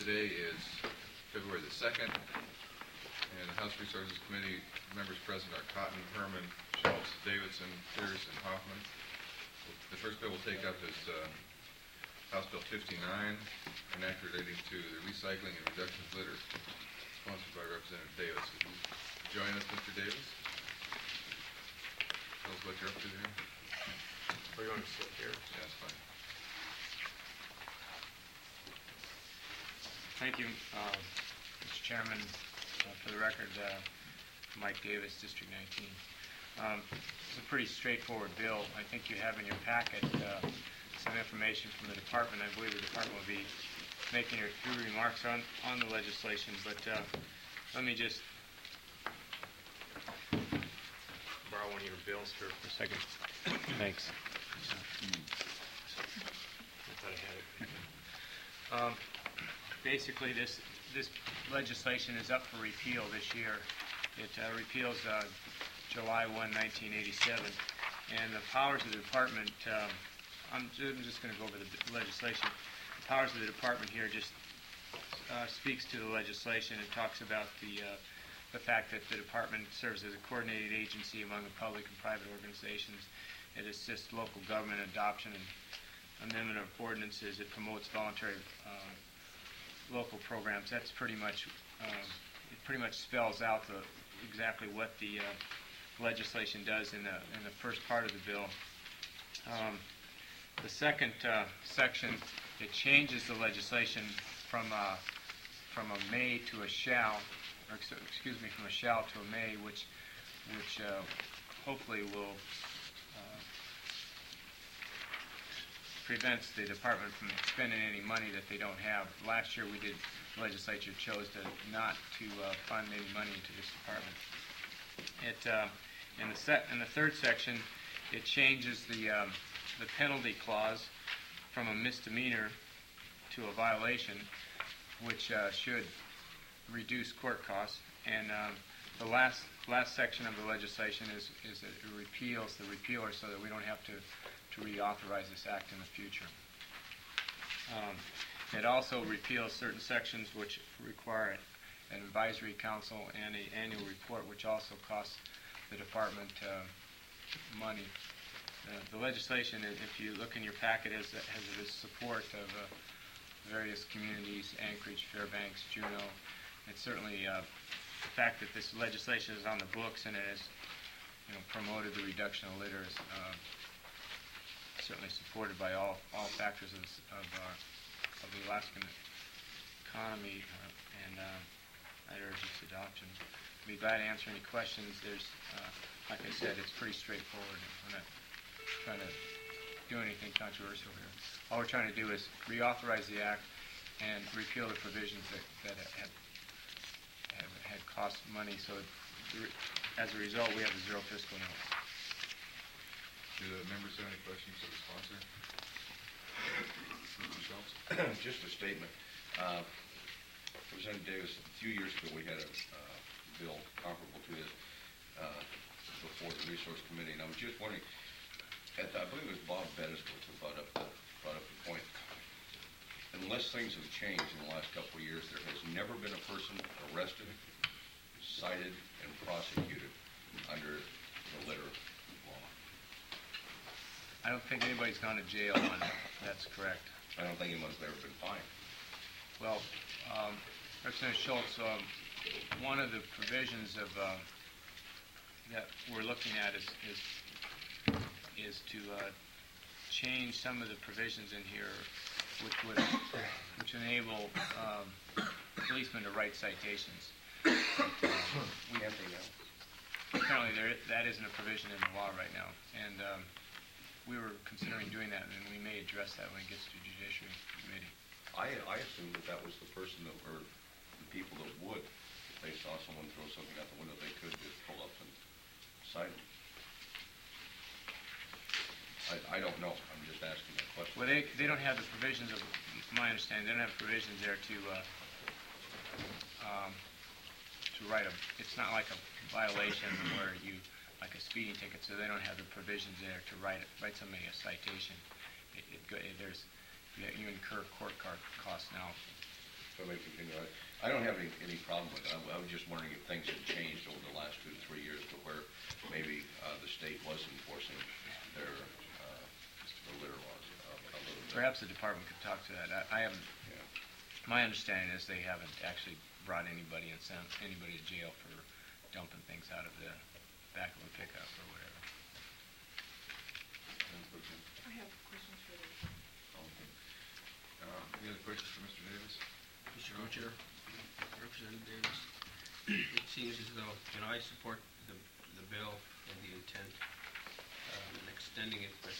Today is February the 2nd, and the House Resources Committee members present are Cotton, Herman, Schultz, Davidson, Pierce, and Hoffman. The first bill we'll take up is House Bill 59, an act relating to the recycling and reduction of litter, sponsored by Representative Davis. Would you join us, Mr. Davis? Tell us what you're up to there. Or you want to sit here? Yeah, that's fine. Thank you, Mr. Chairman. For the record, Mike Davis, District 19. It's a pretty straightforward bill. I think you have in your packet some information from the department. I believe the department will be making a few remarks on the legislation, but let me just borrow one of your bills here for a second. Thanks. I thought I had it. Basically, this legislation is up for repeal this year. It repeals July 1, 1987, and the powers of the department, I'm just going to go over the legislation. The powers of the department here just speaks to the legislation. It talks about the fact that the department serves as a coordinated agency among the public and private organizations. It assists local government adoption and amendment of ordinances. It promotes voluntary local programs. That's pretty much it pretty much spells out exactly what the legislation does in the first part of the bill. The second section, it changes the legislation from a may to a shall, or excuse me, from a shall to a may, which hopefully will prevents the department from spending any money that they don't have. Last year, the legislature chose not to fund any money into this department. In the third section, it changes the penalty clause from a misdemeanor to a violation, which should reduce court costs. And the last section of the legislation is that it repeals the repealer so that we don't have to reauthorize this act in the future. It also repeals certain sections which require an advisory council and an annual report, which also costs the department money. The legislation, if you look in your packet, has the support of various communities: Anchorage, Fairbanks, Juneau. It's certainly the fact that this legislation is on the books and it has promoted the reduction of litter is certainly supported by all factors of the Alaskan economy, and I'd urge its adoption. I'd be glad to answer any questions. There's, like I said, it's pretty straightforward. We're not trying to do anything controversial here. All we're trying to do is reauthorize the act and repeal the provisions that had cost money. So as a result, we have a zero fiscal note. Do the members have any questions of the sponsor? Mr. Schultz? Just a statement. Representative Davis, a few years ago we had a bill comparable to this before the Resource Committee, and I was just wondering, I believe it was Bob Bettisville who brought up the point. Unless things have changed in the last couple of years, there has never been a person arrested, cited, and prosecuted under the litter law. I don't think anybody's gone to jail on it. That's correct. I don't think anyone's ever been fined. Well, Representative Schultz, one of the provisions of that we're looking at is to change some of the provisions in here, which enable policemen to write citations. Apparently, that isn't a provision in the law right now, and we were considering doing that, and we may address that when it gets to Judiciary Committee. I assumed that was the person or the people that would, if they saw someone throw something out the window, they could just pull up and cite them. I don't know. I'm just asking that question. Well, they don't have the provisions of my understanding. They don't have provisions there to write it's not like a violation where you, like a speeding ticket, so they don't have the provisions there to write somebody a citation. You incur court costs now So I may continue. I don't have any problem with it. I was just wondering if things had changed over the last 2 to 3 years to where maybe the state was enforcing their litter laws a little bit. Perhaps the department could talk to that. I haven't, Yeah. my understanding is they haven't actually brought anybody and sent anybody to jail for dumping things out of the back of a pickup or whatever. I have questions for the Okay. Any other questions for Mr. Davis? Mr. Co-Chair, Representative Davis, it seems as though, I support the bill and the intent and extending it, but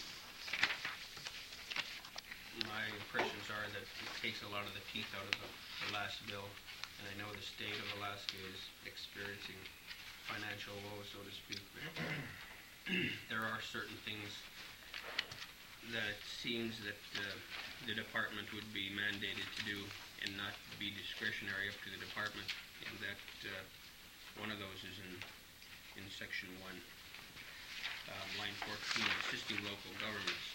my impressions are that it takes a lot of the teeth out of the last bill, and I know the state of Alaska is experiencing financial woes, so to speak, but there are certain things that it seems that the department would be mandated to do and not be discretionary up to the department, and that one of those is in section 1, line 14, assisting local governments.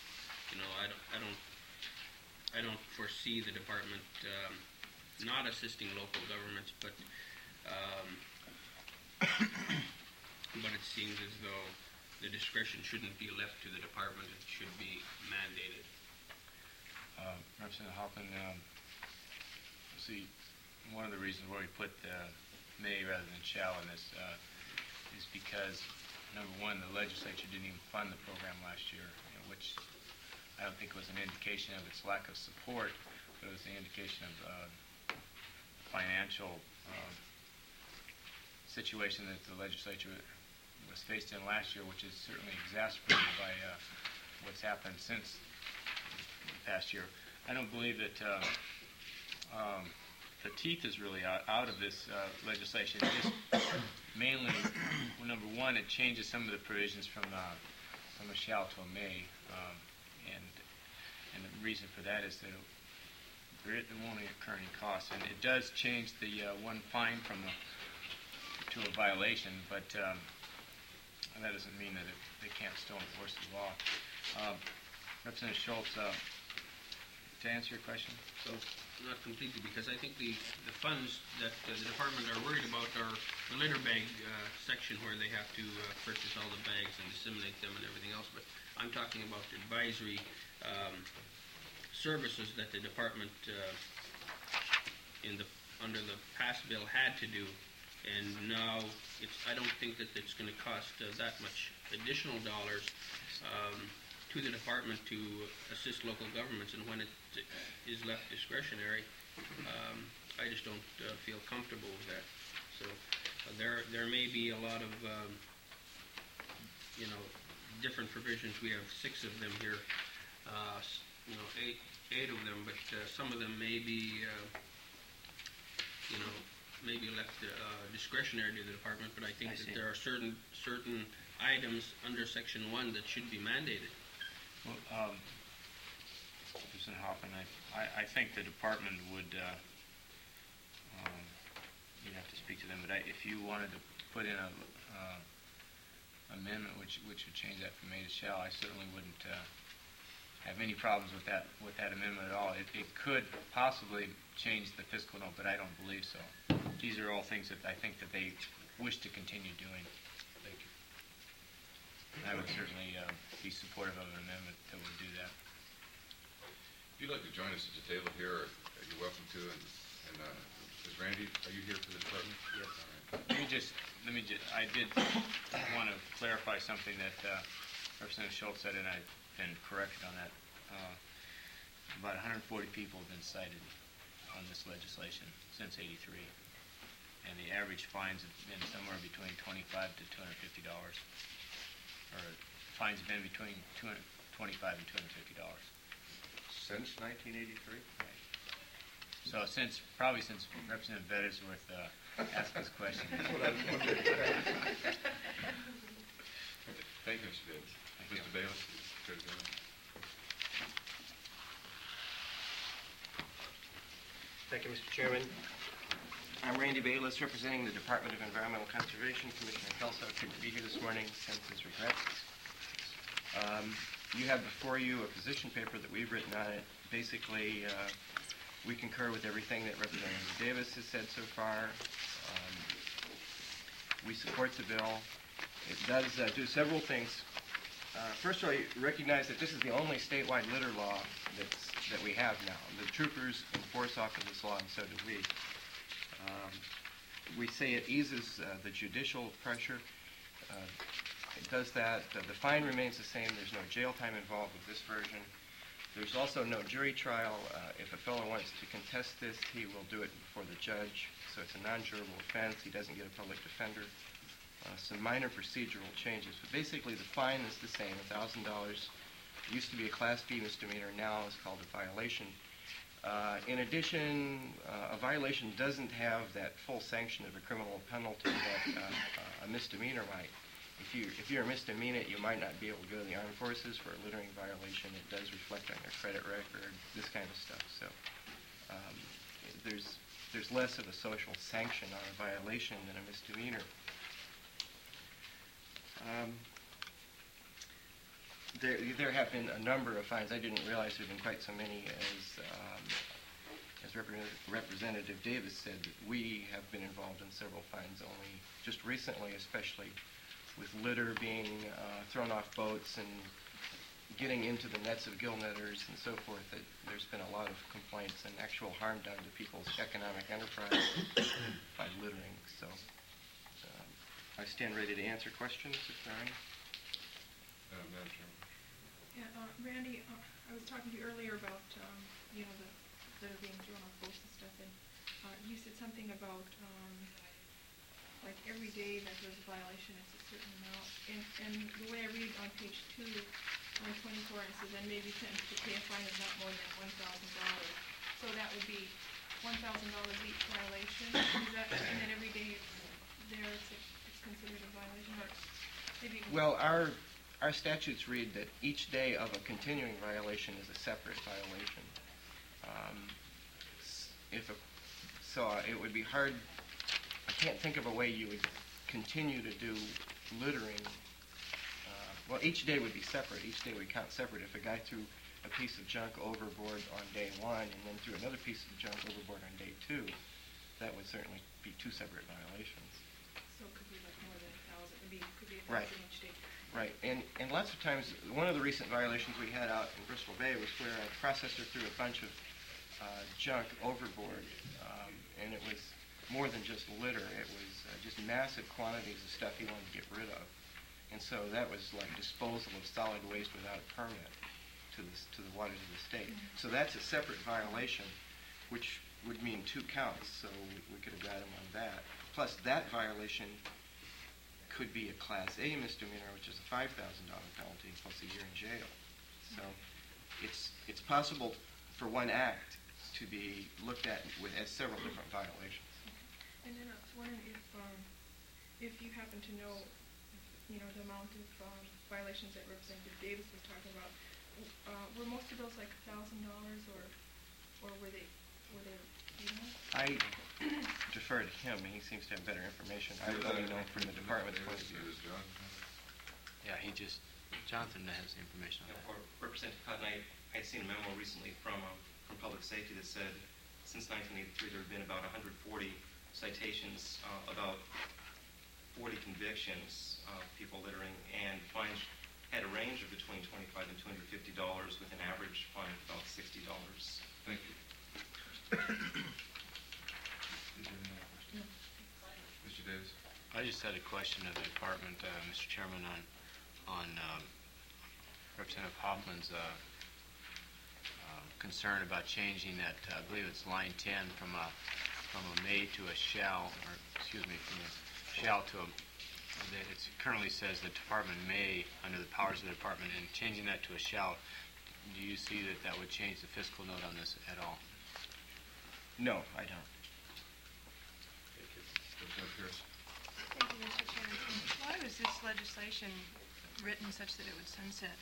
I don't foresee the department not assisting local governments, but it seems as though the discretion shouldn't be left to the department; it should be mandated. Representative Hoffman, see, one of the reasons why we put may rather than shall in this is because, number one, the legislature didn't even fund the program last year, which I don't think was an indication of its lack of support, but it was an indication of financial situation that the legislature was faced in last year, which is certainly exacerbated by what's happened since the past year. I don't believe that the teeth is really out of this legislation. It just mainly, well, number one, it changes some of the provisions from a shall to a may, and the reason for that is that there won't incur any costs, and it does change the one fine to a violation, but that doesn't mean that they can't still enforce the law. Representative Schultz, to answer your question? So, not completely, because I think the funds that the department are worried about are the litter bag section where they have to purchase all the bags and disseminate them and everything else, but I'm talking about advisory services that the department under the past bill had to do, and now I don't think that it's going to cost that much additional dollars to the department to assist local governments, and when it is left discretionary, I just don't feel comfortable with that. So there may be a lot of different provisions. We have 6 of them here, 8 of them, but some of them may be maybe left discretionary to the department, but I think that there are certain items under Section 1 that should be mandated. Well, Representative Hoffman, I think the department would, you'd have to speak to them, but if you wanted to put in a amendment which would change that from may to shall, I certainly wouldn't have any problems with that amendment at all. It could possibly change the fiscal note, but I don't believe so. These are all things that I think that they wish to continue doing. Thank you. I would certainly be supportive of an amendment that would do that. If you'd like to join us at the table here, you're welcome to. And is Randy, are you here for the department? Yes. All right. I did want to clarify something that Representative Schultz said, and I've been corrected on that. About 140 people have been cited on this legislation since '83, and the average fines have been somewhere between $25 to $250, or fines have been between $25 and $250. Since 1983? Right. So probably since Representative Vettersworth asked this question. Thank you, Mr. Davis. Mr. Bayless, Chair of the General. Thank you, Mr. Chairman. I'm Randy Bayless, representing the Department of Environmental Conservation. Commissioner Kelso couldn't be here this morning, sends his regrets. You have before you a position paper that we've written on it. Basically, We concur with everything that Representative Davis has said so far. We support the bill. It does do several things. First of all, you recognize that this is the only statewide litter law that we have now. The troopers enforce off of this law, and so do we. We say it eases the judicial pressure. It does that. The fine remains the same. There's no jail time involved with this version. There's also no jury trial. If a fellow wants to contest this, he will do it before the judge. So it's a non-jurable offense. He doesn't get a public defender. Some minor procedural changes. But basically, the fine is the same, $1,000. It used to be a Class B misdemeanor. Now it's called a violation. In addition, a violation doesn't have that full sanction of a criminal penalty that a misdemeanor might. If you're a misdemeanor, you might not be able to go to the armed forces for a littering violation. It does reflect on your credit record, this kind of stuff. So there's less of a social sanction on a violation than a misdemeanor. There have been a number of fines. I didn't realize there have been quite so many as Representative Davis said. That we have been involved in several fines only just recently, especially with litter being thrown off boats and getting into the nets of gill netters and so forth. That there's been a lot of complaints and actual harm done to people's economic enterprise by littering. So I stand ready to answer questions if there are any. Madam Chairman. Yeah, Randy, I was talking to you earlier about, you know, the litter being thrown off boats and stuff, and you said something about, like every day that there's a violation, it's a certain amount. And the way I read on page 2, line 24, it says, then may be sentenced to pay a fine of not more than $1,000. So that would be $1,000 each violation. Is that, and then every day it's considered a violation, or maybe? Well, our statutes read that each day of a continuing violation is a separate violation. So it would be hard. I can't think of a way you would continue to do littering. Well, each day would be separate. Each day would count separate. If a guy threw a piece of junk overboard on day 1 and then threw another piece of junk overboard on day 2, that would certainly be 2 separate violations. So it could be like more than 1,000. It could be 1,000 Right. each day. Right, and lots of times, one of the recent violations we had out in Bristol Bay was where a processor threw a bunch of junk overboard, and it was more than just litter. It was just massive quantities of stuff he wanted to get rid of. And so that was like disposal of solid waste without a permit to the waters of the state. So that's a separate violation, which would mean 2 counts, so we could have got him on that. Plus, that violation could be a Class A misdemeanor, which is a $5,000 penalty plus a year in jail. So it's possible for one act to be looked at as several different violations. And then I was wondering if you happen to know, you know, the amount of violations that Representative Davis was talking about. Were most of those like $1,000, or were they, you know? I defer to him. He seems to have better information. I would only know from the department's point of view. Yeah, Jonathan has the information on that. For Representative Cotton, I had seen a memo recently from Public Safety that said since 1983 there have been about 140 citations, about 40 convictions of people littering, and fines had a range of between $25 and $250 with an average fine of about $60. Thank you. Mr. Davis? I just had a question of the department, Mr. Chairman, on Representative Hoffman's concern about changing that, I believe it's line 10, from a may to a shall, or excuse me, from a shall to a, it currently says the department may, under the powers of the department, and changing that to a shall, do you see that that would change the fiscal note on this at all? No, I don't. Representative Pierce? Thank you, Mr. Chairman. Why was this legislation written such that it would sunset?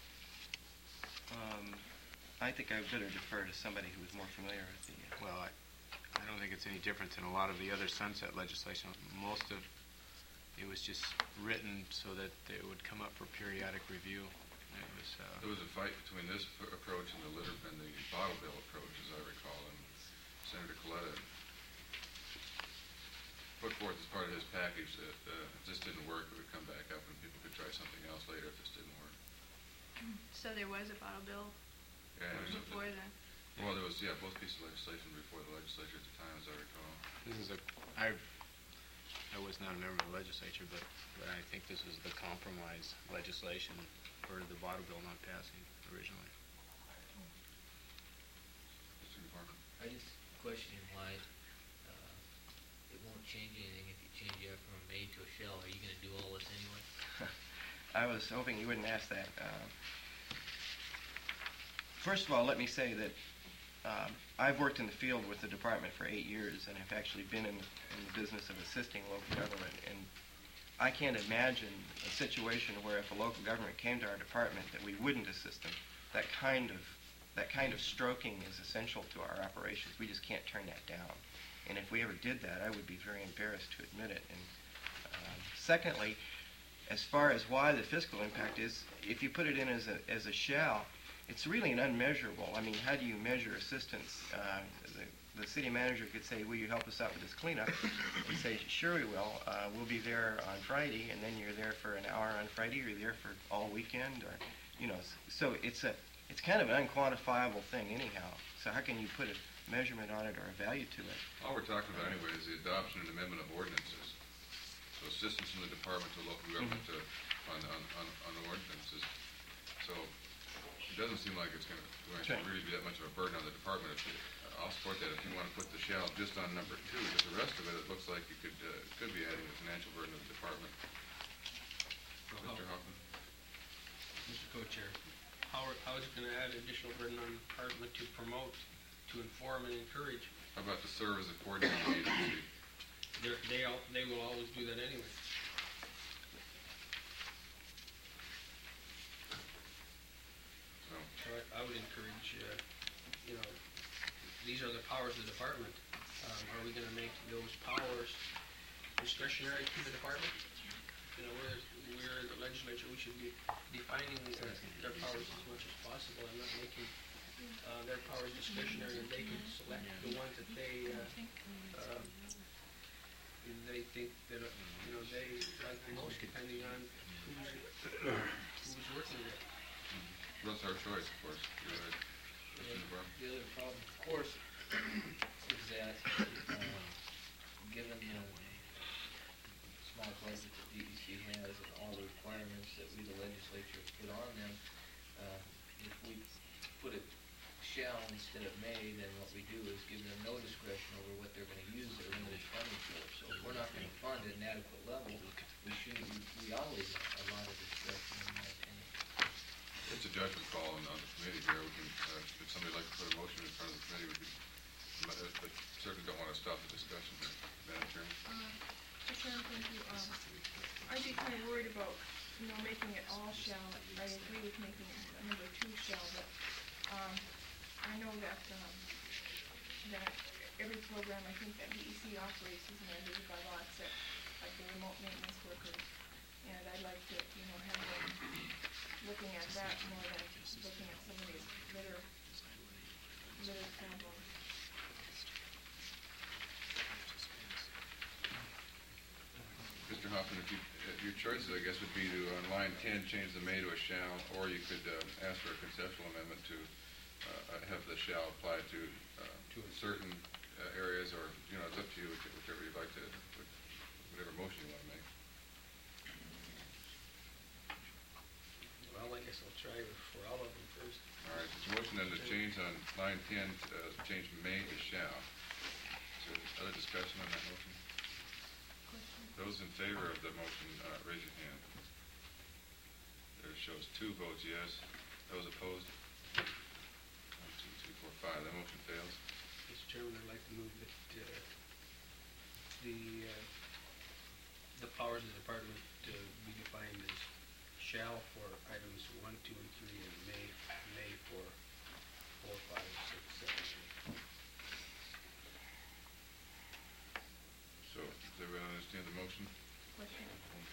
I think I better defer to somebody who is more familiar with the... Well, I don't think it's any different than a lot of the other sunset legislation. Most of it was just written so that it would come up for periodic review. There was a fight between this approach and the litter and the bottle bill approach, as I recall, and Senator Coletta put forth as part of his package that if this didn't work, it would come back up and people could try something else later if this didn't work. So there was a bottle bill Yeah, it was before then? well, there was, yeah, both pieces of legislation before the legislature at the time, as I recall. This is I was not a member of the legislature, but I think this is the compromise legislation for the bottle bill not passing originally. Mr. Department. I just question why it won't change anything if you change it from a may to a shall. Are you going to do all this anyway? I was hoping you wouldn't ask that. First of all, let me say that I've worked in the field with the department for 8 years and have actually been in the business of assisting local government. And I can't imagine a situation where if a local government came to our department that we wouldn't assist them. That kind of stroking is essential to our operations. We just can't turn that down. And if we ever did that, I would be very embarrassed to admit it. And secondly, as far as why the fiscal impact is, if you put it in as a shall, it's really an unmeasurable. I mean, how do you measure assistance? The city manager could say, will you help us out with this cleanup? We'd say, sure we will. We'll be there on Friday, and then you're there for an hour on Friday, or you're there for all weekend, or, you know. So it's kind of an unquantifiable thing anyhow. So how can you put a measurement on it or a value to it? All we're talking about anyway is the adoption and amendment of ordinances. So assistance from the department to local government on the ordinances. So it doesn't seem like it's going to really be that much of a burden on the department. I'll support that if you want to put the shall just on number 2, but the rest of it looks like you could be adding the financial burden of the department. Mr. Hoffman. Mr. Co-Chair, how is it going to add additional burden on the department to promote, to inform and encourage? How about to serve as a coordinating agency? They will always do that anyway. So, So I would encourage, these are the powers of the department. Are we going to make those powers discretionary to the department? We're the legislature, we should be defining their powers as much as possible and not making their powers discretionary, and they can select the ones that they think that they like the most, depending on who's working with it. that's our choice, of course. You're right. Mr. Navarro. The other problem, of course, is that given the small budget that DEC has and all the requirements that we, the legislature, put on them, if we put it shall instead of may, then what we do is give them no discretion over what they're going to use their limited funding for. So if we're not going to fund at an adequate level, we always have a lot of discretion in my opinion. It's a judgment call on the committee here. We can, if somebody'd like to put a motion in front of the committee, we could, but certainly don't want to stop the discussion here. Madam Chairman? Mr. Chairman, thank you. I'd be kind of worried about, making it all shall. I agree with making it number 2 shall, but I know that every program I think that DEC operates is mandated by law, except like the remote maintenance workers. And I'd like to, have them looking at that more than looking at some of these litter problems. Mr. Hoffman, your choices, I guess, would be to, on line 10, change the may to a shall, or you could ask for a conceptual amendment to have the shall apply to certain areas, or, it's up to you, whichever you'd like to, whatever motion you want to make. Well, I guess I'll try for all of them first. All right, there's a motion then to change on line 10, change may to shall. Is there other discussion on that motion? Those in favor of the motion, raise your hand. There shows 2 votes yes. Those opposed? 1, 2, 3, 4, 5. That motion fails. Mr. Chairman, I'd like to move that the powers of the department be defined as shall for items 1, 2, and 3, and may for 4, 5, 6, 7, 8. So, does everyone understand the motion? Question?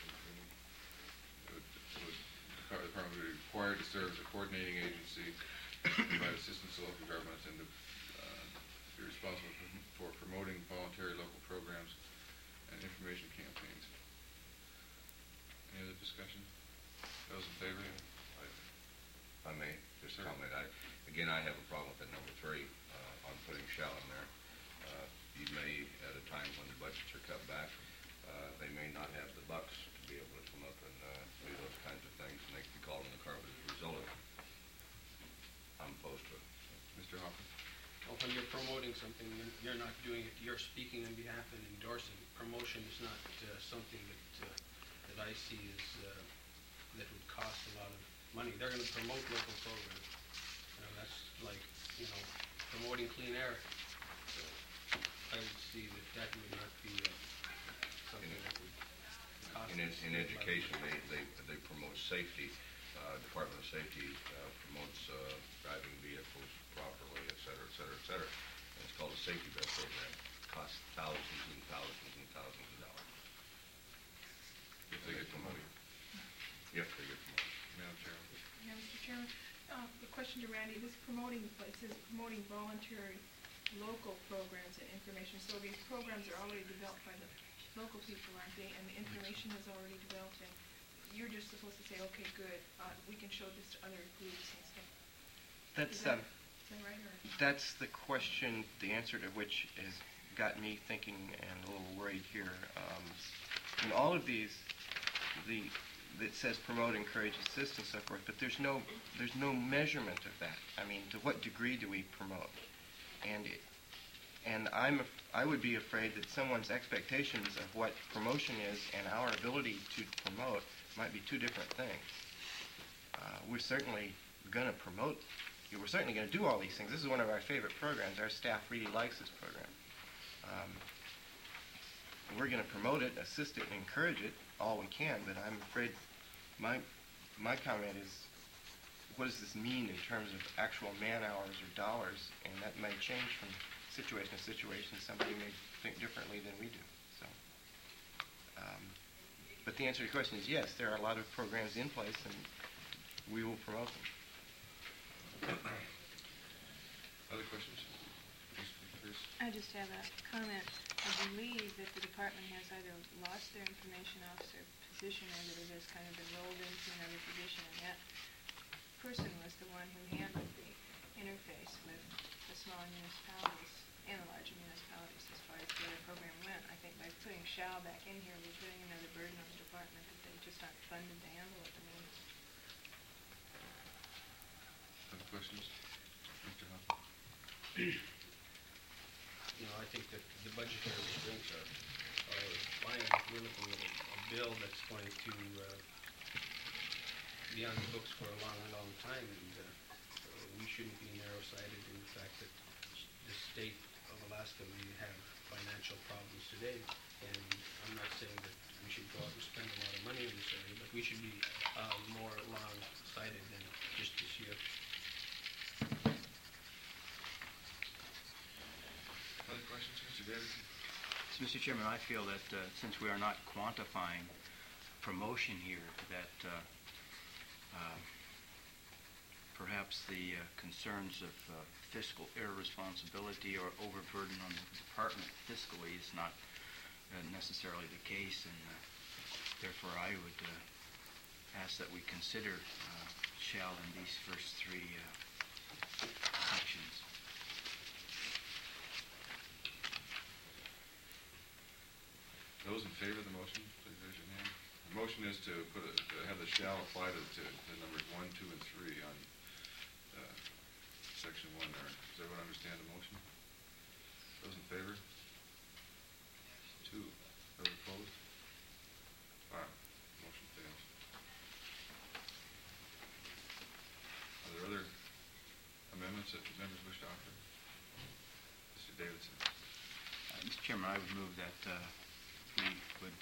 The department would be required to serve as a coordinating agency, provide assistance to local governments, and to be responsible for promoting voluntary local programs and information campaigns. Any other discussion? Those in favor? If I may, just Sure. comment, again, I have a problem with that number 3, on putting shall in there. You may, at a time when the budgets are cut back, they may not have the bucks to be able to come up and do those kinds of things, and they could be called in the carpet as a result of it. I'm opposed to it. Mr. Hoffman? Well, when you're promoting something, you're not doing it, you're speaking on behalf and endorsing. Promotion is not something that I see as, that would cost a lot of money. They're gonna promote local programs. That's like, promoting clean air. So I would see that would not be something that would cost. In education, they promote safety. Department of Safety promotes driving vehicles properly, et cetera, et cetera, et cetera. And it's called a safety vest program. It costs thousands and thousands and thousands of dollars. If they get promoted. If they get promoted. Madam Chair? Yeah, Mr. Chairman, the question to Randy, this promoting, it says promoting voluntary local programs and information. So these programs are already developed by the local people, aren't they? And the information is already developed, and you're just supposed to say, okay, good, we can show this to other groups and stuff. That's, Is that right, or? that's the question, the answer to which has got me thinking and a little worried here. In all of these, it says promote, encourage, assist, and so forth, but there's no measurement of that. I mean, to what degree do we promote? And I would be afraid that someone's expectations of what promotion is and our ability to promote might be two different things. We're certainly going to promote. We're certainly going to do all these things. This is one of our favorite programs. Our staff really likes this program. We're going to promote it, assist it, and encourage it all we can, but I'm afraid my comment is, what does this mean in terms of actual man hours or dollars? And that may change from situation to situation. Somebody may think differently than we do. So, but the answer to your question is yes, there are a lot of programs in place, and we will promote them. Other questions? Bruce? I just have a comment. I believe that the department has either lost their information officer position or that it has kind of been rolled into another position, and that person was the one who handled the interface with the smaller municipalities and the larger municipalities as far as the other program went. I think by putting shall back in here, we're putting another burden on the department that they just aren't funded to handle at the moment. Other questions? Mr. Hoffman? I think that the budgetary restraints are fine. We're looking at a bill that's going to be on the books for a long, long time, and we shouldn't be narrow-sighted in the fact that the state of Alaska may have financial problems today, and I'm not saying that we should go out and spend a lot of money in this area, but we should be more long-sighted than just this year. Other questions, Mr. Davidson? So, Mr. Chairman, I feel that since we are not quantifying promotion here, that perhaps the concerns of fiscal irresponsibility or overburden on the department fiscally is not necessarily the case, and therefore I would ask that we consider shall in these first three sections. Those in favor of the motion, please raise your hand. The motion is to have the shall apply to the numbers 1, 2, and 3 on section 1 there. Does everyone understand the motion? Those in favor? 2. Those opposed? 5. Motion fails. Are there other amendments that members wish to offer? Mr. Davidson. Mr. Chairman, I would move that we would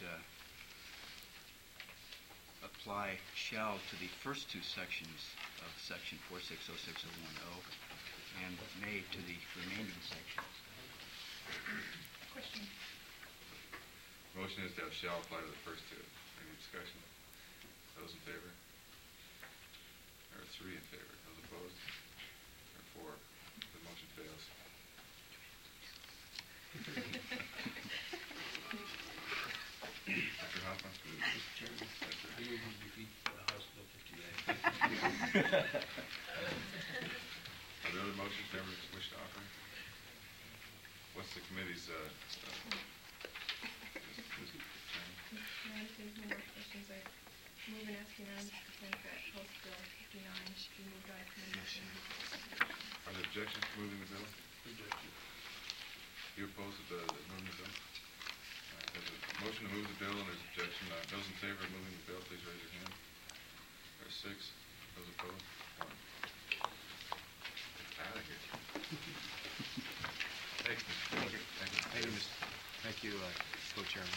apply shall to the first two sections of section 4606010 and may to the remaining sections. Question. Motion is to have shall apply to the first two. Any discussion? Those in favor? There are 3 in favor. Those opposed? There are 4. The motion fails. Are there other motions members wish to offer? What's the committee's, Now, if there's no more questions, I move and ask unanimous consent that House Bill 59 be moved out of committee. are there objections to moving the bill? Objection. You oppose the moving the bill? There's a motion to move the bill and there's objection. Those in favor of moving the bill, please raise your hand. There's 6. Those opposed? 1. Out of here. Thanks, Mr. President. Thank you. Thank you, Co-Chairman.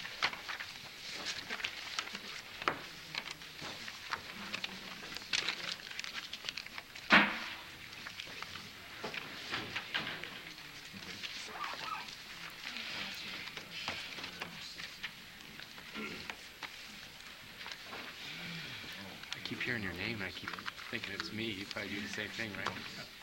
I keep hearing your name, and I keep thinking it's me. You probably do the same thing, right?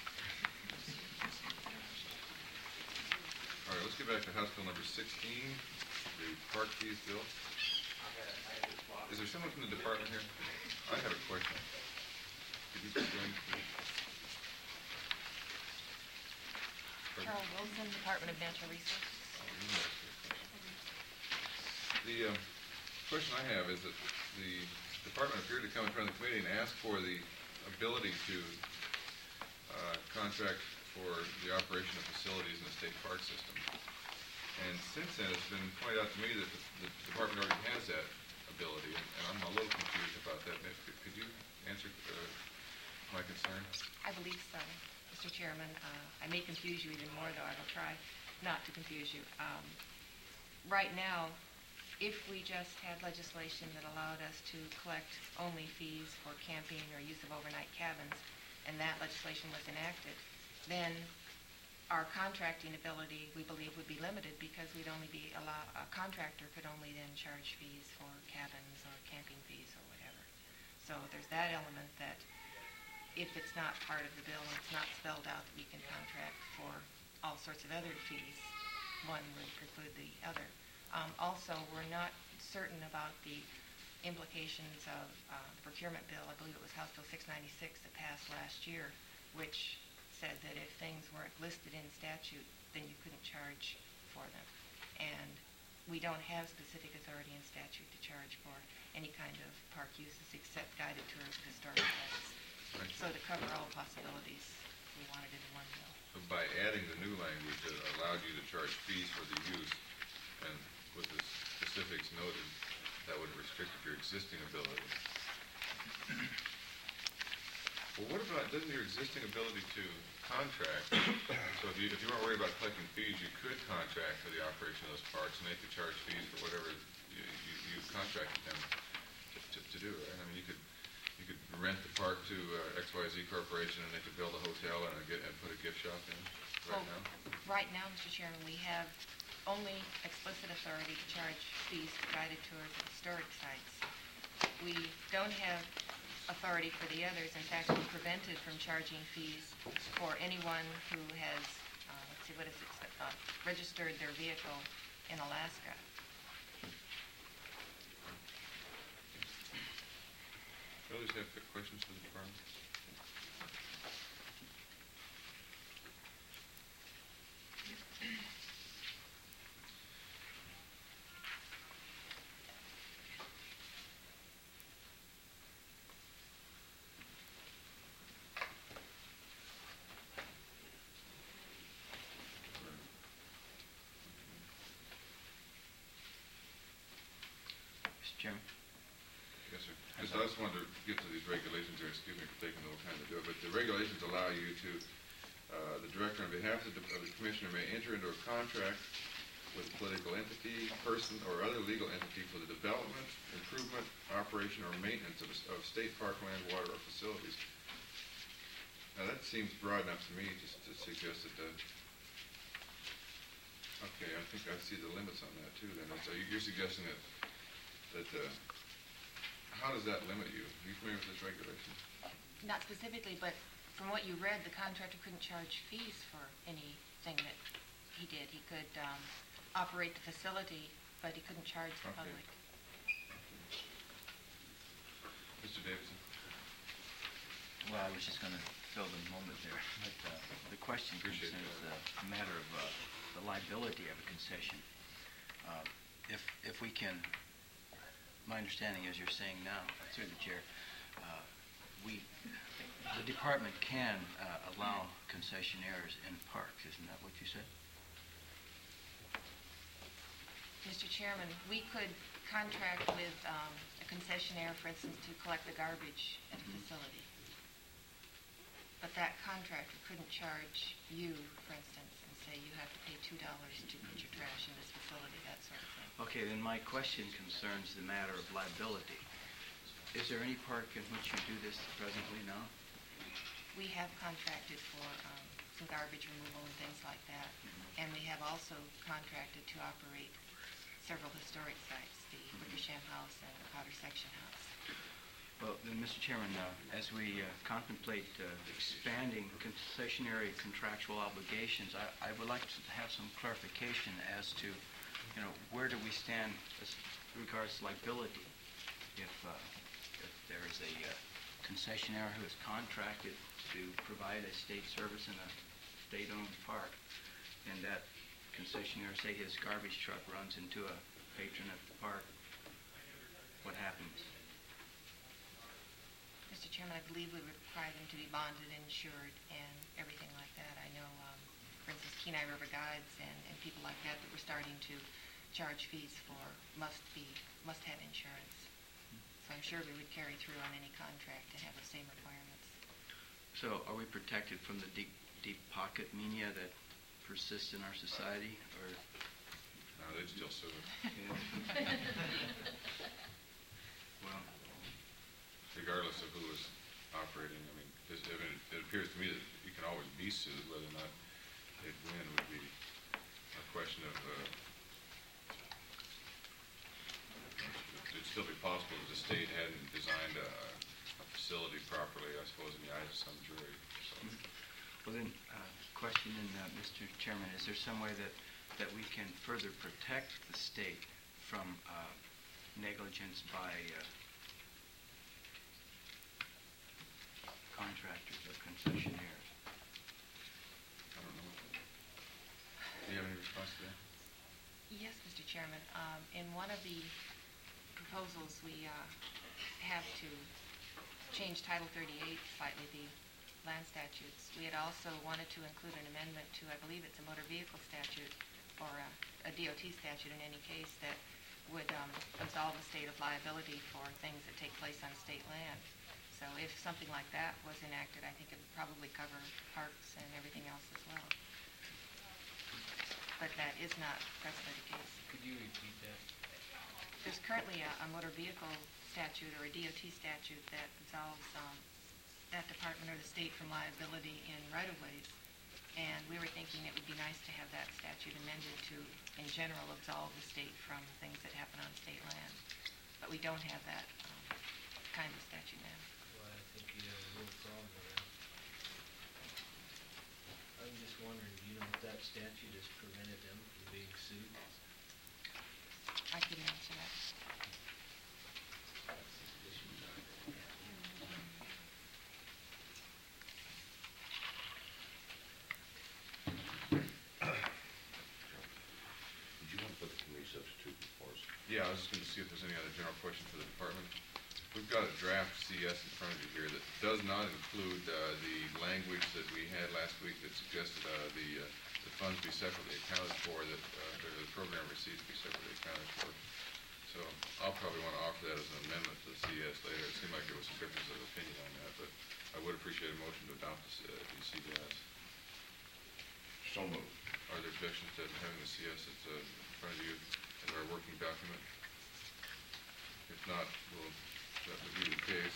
All right, let's get back to House Bill number 16, the park fees bill. Is there someone from the department here? I have a question. Could you explain, please? Carol Wilson, Department of Natural Resources. The question I have is that the department appeared to come in front of the committee and ask for the ability to contract for the operation of facilities in the state park system. And since then, it's been pointed out to me that the department already has that ability, and I'm a little confused about that. Could you answer my concern? I believe so, Mr. Chairman. I may confuse you even more, though I will try not to confuse you. Right now, if we just had legislation that allowed us to collect only fees for camping or use of overnight cabins, and that legislation was enacted, then our contracting ability, we believe, would be limited because we'd only be a contractor could only then charge fees for cabins or camping fees or whatever. So there's that element that if it's not part of the bill and it's not spelled out that we can contract for all sorts of other fees, one would preclude the other. Also, we're not certain about the implications of the procurement bill. I believe it was House Bill 696 that passed last year, which said that if things weren't listed in statute, then you couldn't charge for them. And we don't have specific authority in statute to charge for any kind of park uses except guided tours of historic sites. Right. So to cover all possibilities, we wanted it in one bill. So by adding the new language that allowed you to charge fees for the use, and with the specifics noted, that would have restricted your existing ability. Well, what about, doesn't your existing ability to contract, so if you weren't worried about collecting fees, you could contract for the operation of those parks, and they could charge fees for whatever you contracted them to do, right? I mean, you could rent the park to XYZ Corporation, and they could build a hotel and put a gift shop in right now? Right now, Mr. Chairman, we have only explicit authority to charge fees for guided tours of historic sites. We don't have authority for the others. In fact, we're prevented from charging fees for anyone who has, registered their vehicle in Alaska. Others have questions for the department? Mr. Chairman? Yes, sir. I just wanted to get to these regulations here. Excuse me for taking a little time to do it, but the regulations allow you to, the director on behalf of the commissioner may enter into a contract with a political entity, person, or other legal entity for the development, improvement, operation, or maintenance of state parkland, water, or facilities. Now that seems broad enough to me just to suggest that okay, I think I see the limits on that too then. So you're suggesting that how does that limit you? Are you familiar with this regulation? Not specifically, but from what you read, the contractor couldn't charge fees for anything that he did. He could operate the facility, but he couldn't charge the Okay. public. Mr. Davidson? Well, I was just going to fill the moment there. But, the question Appreciate concerns that. the matter of the liability of a concession. If we can, my understanding, as you're saying now, through the chair, the department can allow concessionaires in parks. Isn't that what you said? Mr. Chairman, we could contract with a concessionaire, for instance, to collect the garbage at the facility. But that contractor couldn't charge you, for instance, and say you have to pay $2 to put your trash in this facility, that sort of thing. Okay, then my question concerns the matter of liability. Is there any park in which you do this presently now? We have contracted for some garbage removal and things like that. And we have also contracted to operate several historic sites, the Wickersham House and the Potter Section House. Well, then, Mr. Chairman, as we contemplate expanding concessionary contractual obligations, I would like to have some clarification as to, where do we stand as regards to liability? If there is a concessionaire who is contracted to provide a state service in a state-owned park, and that concessionaire, say his garbage truck runs into a patron at the park, what happens? Mr. Chairman, I believe we require them to be bonded, insured, and everything like that. I know, for instance, Kenai River Guides and people like that were starting to charge fees for must have insurance. So I'm sure we would carry through on any contract to have the same requirements. So are we protected from the deep pocket mania that persists in our society, or? No, they'd still sue us. Well, Regardless of who is operating, I mean, it appears to me that you can always be sued. Whether or not they'd win would be a question of, it'd still be possible if the state hadn't designed a facility properly, I suppose, in the eyes of some jury. So. well then, question, Mr. Chairman, is there some way that we can further protect the state from negligence by contractors or concessionaires? I don't know. Do you have any response to that? Yes, Mr. Chairman. In one of the proposals, we have to change Title 38 slightly, the land statutes. We had also wanted to include an amendment to, I believe it's a motor vehicle statute, or a DOT statute in any case, that would absolve the state of liability for things that take place on state land. So if something like that was enacted, I think it would probably cover parks and everything else as well. But that is not presently the case. Could you repeat that? There's currently a motor vehicle statute or a DOT statute that absolves that department or the state from liability in right-of-ways. And we were thinking it would be nice to have that statute amended to, in general, absolve the state from things that happen on state land. But we don't have that kind of statute now. Well, I think you have a real problem with that. I'm just wondering, do you know if that statute has prevented them from being sued? I couldn't answer that. Did you want to put the committee substitute before us? Yeah, I was just going to see if there's any other general questions for the department. We've got a draft CS in front of you here that does not include the language that we had last week that suggested the funds be separately accounted for, that the program receipts be separately accounted for. So I'll probably want to offer that as an amendment to the CS later. It seemed like there was some difference of opinion on that, but I would appreciate a motion to adopt the CDS. So moved. Are there objections to having the CS that's in front of you as our working document? If not, that would be the case.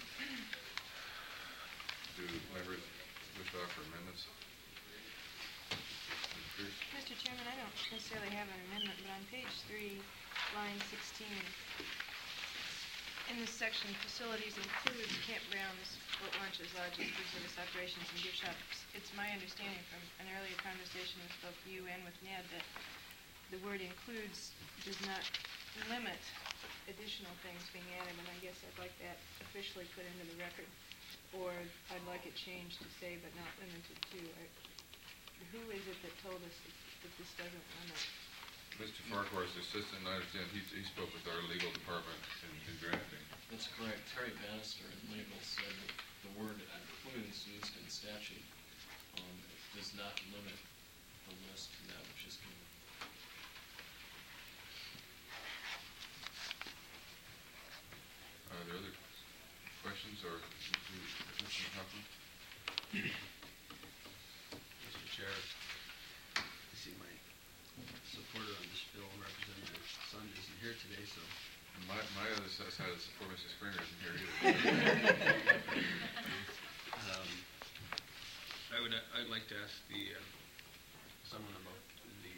Do members wish to offer amendments? Mr. Chairman, I don't necessarily have an amendment, but on page 3, line 16, in this section, facilities include campgrounds, boat launches, lodges, food service operations, and gift shops. It's my understanding from an earlier conversation with both you and with Ned that the word includes does not limit additional things being added, and I guess I'd like that officially put into the record. or I'd like it changed to say, but not limited to. Who is it that told us that this doesn't limit? Mr. Farquhar's assistant, and I understand he spoke with our legal department in drafting. That's correct. Terry Bannister in legal said that the word includes used in statute does not limit the list to that which is given. Are there other questions, or Mr. Hoffman? Mr. Chair, I see my supporter on this bill, Representative Sund, isn't here today, so My other side of support, Mr. Springer, isn't here either. I'd like to ask someone about the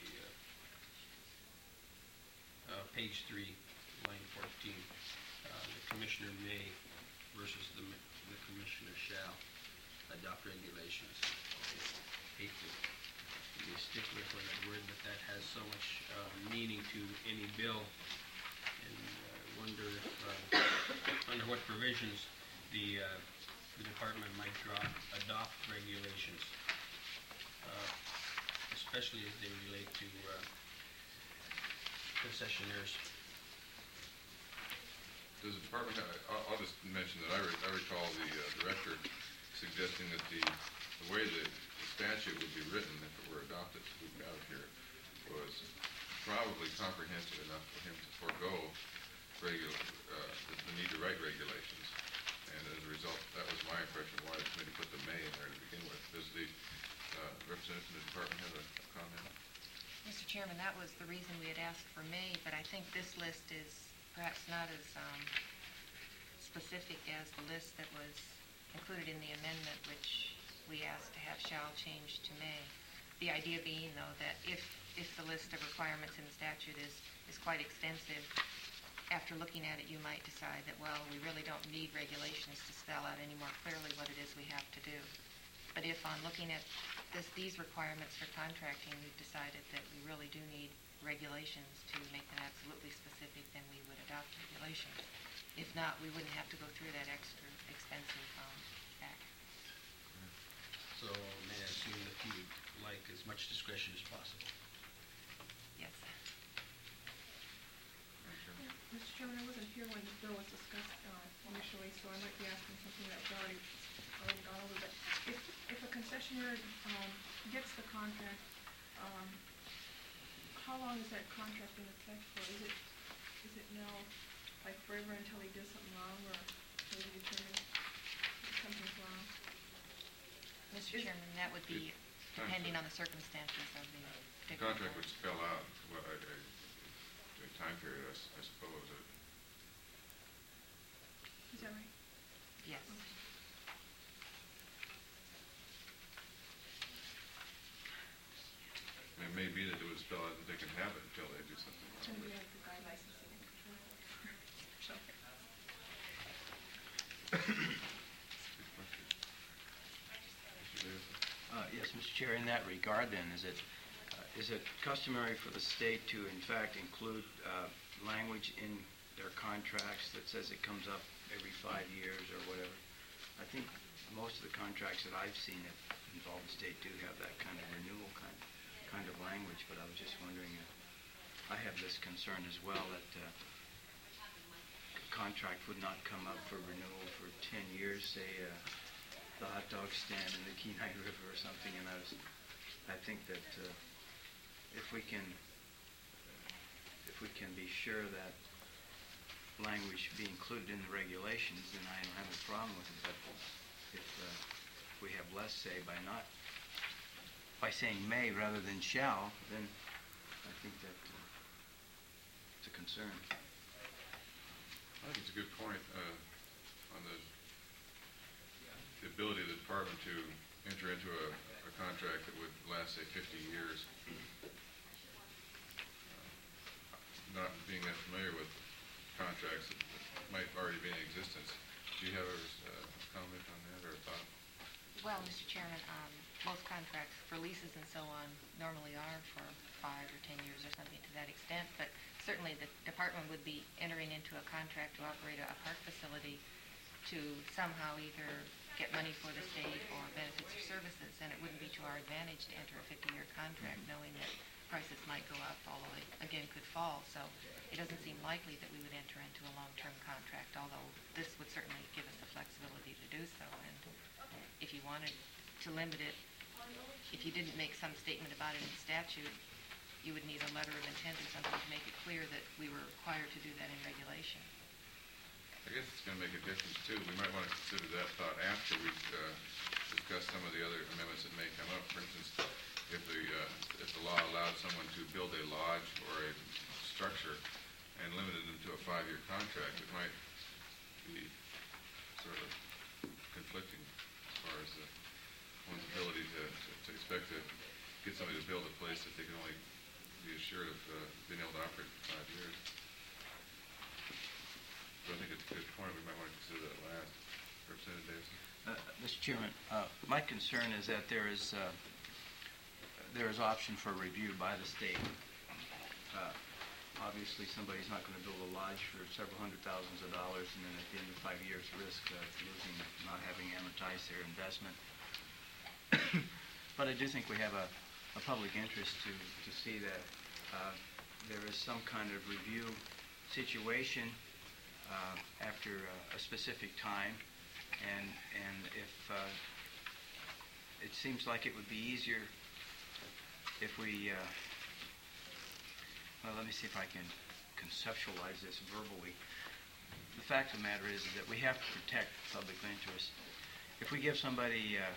page 3, line 14, the commissioner may versus the commissioner shall adopt regulations. I hate to be a stickler for that word, but that has so much meaning to any bill, and wonder if, under what provisions the department might adopt regulations, especially as they relate to concessionaires. Does the department have, I'll just mention that I recall the director suggesting that the way the statute would be written, if it were adopted, we've got it here, was probably comprehensive enough for him to forego the need to write regulations. And as a result, that was my impression why the committee put the may in there to begin with. Does the representative from the department have a comment? Mr. Chairman, that was the reason we had asked for May, but I think this list is perhaps not as specific as the list that was included in the amendment, which we asked to have shall change to may. The idea being, though, that if the list of requirements in the statute is quite extensive, after looking at it, you might decide that, well, we really don't need regulations to spell out any more clearly what it is we have to do. But if on looking at these requirements for contracting, we've decided that we really do need regulations to make them absolutely specific, then we would adopt regulations. If not, we wouldn't have to go through that extra expensive act. So may I assume that you would like as much discretion as possible? Yes. Mr. Chairman, I wasn't here when the bill was discussed initially, so I might be asking something that's already gone over. But if a concessionaire gets the contract, how long is that contract in effect for? Is it now like forever until he does something wrong, or until he determines something's wrong? Mr. Chairman, that would be depending on the circumstances of the The particular contract board. would spell out a time period, I suppose. Is that right? Yes. It may be that it would spell out that they can have it until they do something It's going to wrong. be like the guy licensing and control. Mr. Davidson? Yes, Mr. Chair, in that regard then, is it customary for the state to in fact include language in their contracts that says it comes up every 5 years or whatever? I think most of the contracts that I've seen that involve the state do have that kind of renewal kind of language, but I was just wondering if I have this concern as well that a contract would not come up for renewal for 10 years, say the hot dog stand in the Kenai River or something, and I think that if we can be sure that language be included in the regulations, then I don't have a problem with it. But if we have less say by saying may rather than shall, then I think that it's a concern. I think it's a good point on the ability of the department to enter into a contract that would last, say, 50 years. Not being that familiar with contracts that might already be in existence, do you have a comment on that or a thought? Well, Mr. Chairman, most contracts for leases and so on normally are for 5 or 10 years or something to that extent, but certainly the department would be entering into a contract to operate a park facility to somehow either get money for the state or benefits or services, and it wouldn't be to our advantage to enter a 50-year contract knowing that prices might go up, although they, again, could fall. So it doesn't seem likely that we would enter into a long-term contract, although this would certainly give us the flexibility to do so. And if you wanted to limit it, if you didn't make some statement about it in statute, you would need a letter of intent or something to make it clear that we were required to do that in regulation. I guess it's going to make a difference, too. We might want to consider that thought after we've discussed some of the other amendments that may come up. For instance, if the law allowed someone to build a lodge or a structure and limited them to a 5-year contract, it might be sort of conflicting as far as one's ability to expect to get somebody to build a place that they can only be assured of being able to operate for 5 years. So I think it's a good point. We might want to consider that last. Representative Davidson. Mr. Chairman, my concern is that there is option for review by the state. Obviously, somebody's not going to build a lodge for several hundred thousands of dollars and then at the end of 5 years risk losing, not having amortized their investment. But I do think we have a public interest to see that there is some kind of review situation after a specific time, and if it seems like it would be easier if we well, let me see if I can conceptualize this verbally. The fact of the matter is that we have to protect public interest. If we give somebody a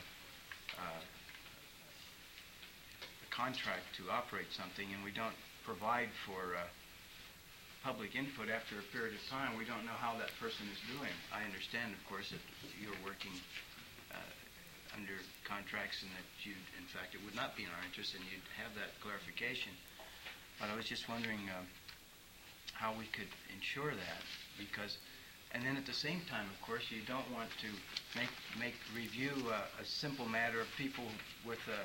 contract to operate something and we don't provide for public input after a period of time, we don't know how that person is doing. I understand, of course, that you're working under contracts and that in fact, it would not be in our interest and you'd have that clarification. But I was just wondering how we could ensure that, because, and then at the same time, of course, you don't want to make review a simple matter of people with a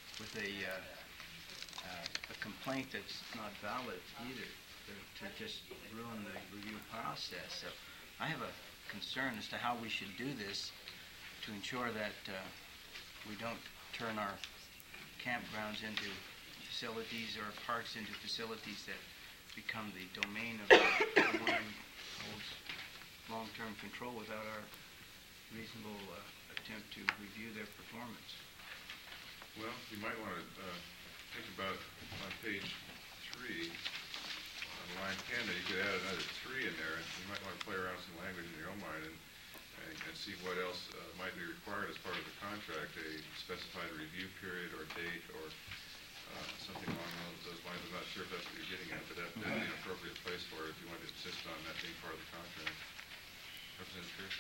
complaint that's not valid either, to just ruin the review process. So I have a concern as to how we should do this to ensure that we don't turn our campgrounds into facilities or parks into facilities that become the domain of someone who holds long-term control without our reasonable attempt to review their performance. Well, you might want to think about on page 3, on line 10, that you could add another 3 in there, and you might want to play around with some language in your own mind and see what else might be required as part of the contract, a specified review period or date or something along those lines. I'm not sure if that's what you're getting at, but that'd be an appropriate place for it if you want to insist on that being part of the contract. Representative Pierce?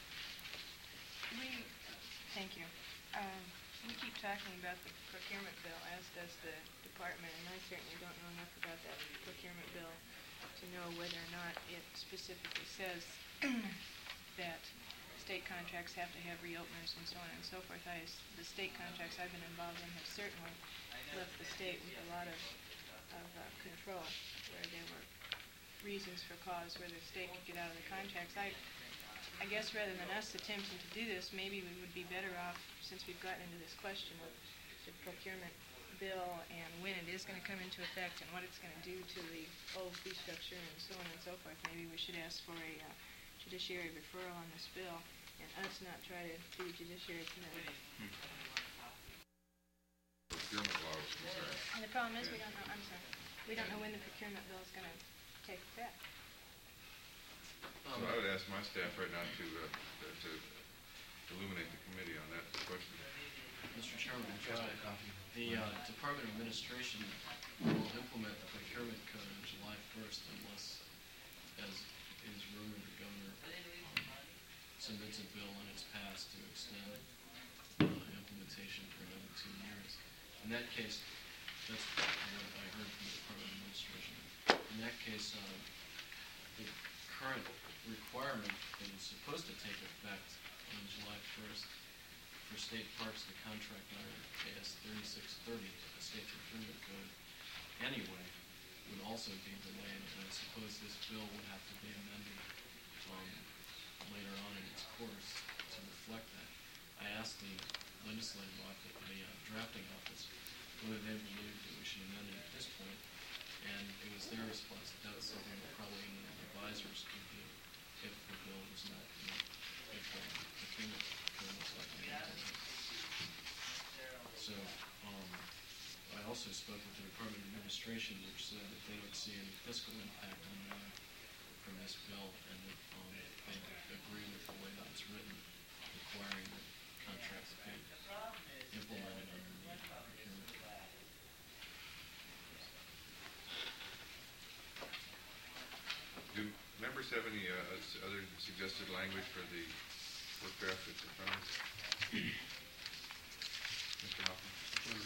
Thank you. We keep talking about the procurement bill, as does the department, and I certainly don't know enough about that procurement bill to know whether or not it specifically says that state contracts have to have reopeners and so on and so forth. The state contracts I've been involved in have certainly left the state with a lot of control, where there were reasons for cause where the state could get out of the contracts. I guess rather than us attempting to do this, maybe we would be better off, since we've gotten into this question of the procurement bill and when it is going to come into effect and what it's going to do to the old fee structure and so on and so forth. Maybe we should ask for a judiciary referral on this bill and us not try to do a judiciary committee. Procurement law is concerned. And the problem is we don't know when the procurement bill is going to take effect. So I would ask my staff right now to illuminate the committee on that question. Mr. Chairman, the Department of Administration will implement the procurement code on July 1st unless, as is rumored, the governor submits a bill and it's passed to extend implementation for another 2 years. In that case, that's what I heard from the Department of Administration. In that case, the current requirement that is supposed to take effect on July 1st for state parks to contract under AS 3630, the state procurement code, anyway, would also be delayed, and I suppose this bill would have to be amended later on in its course to reflect that. I asked the legislative office, the drafting office, whether they believed that we should amend it at this point, and it was their response that that was something that probably the advisors could do if the bill was not, if the FEMA bill was not implemented. So, I also spoke with the Department of Administration, which said that they don't see any fiscal impact on them from this bill, and that they agree with the way that it's written, requiring that contracts be implemented under the procurement code. Do members have any other suggested language for the work draft that's in front of us? Mr. Hoffman?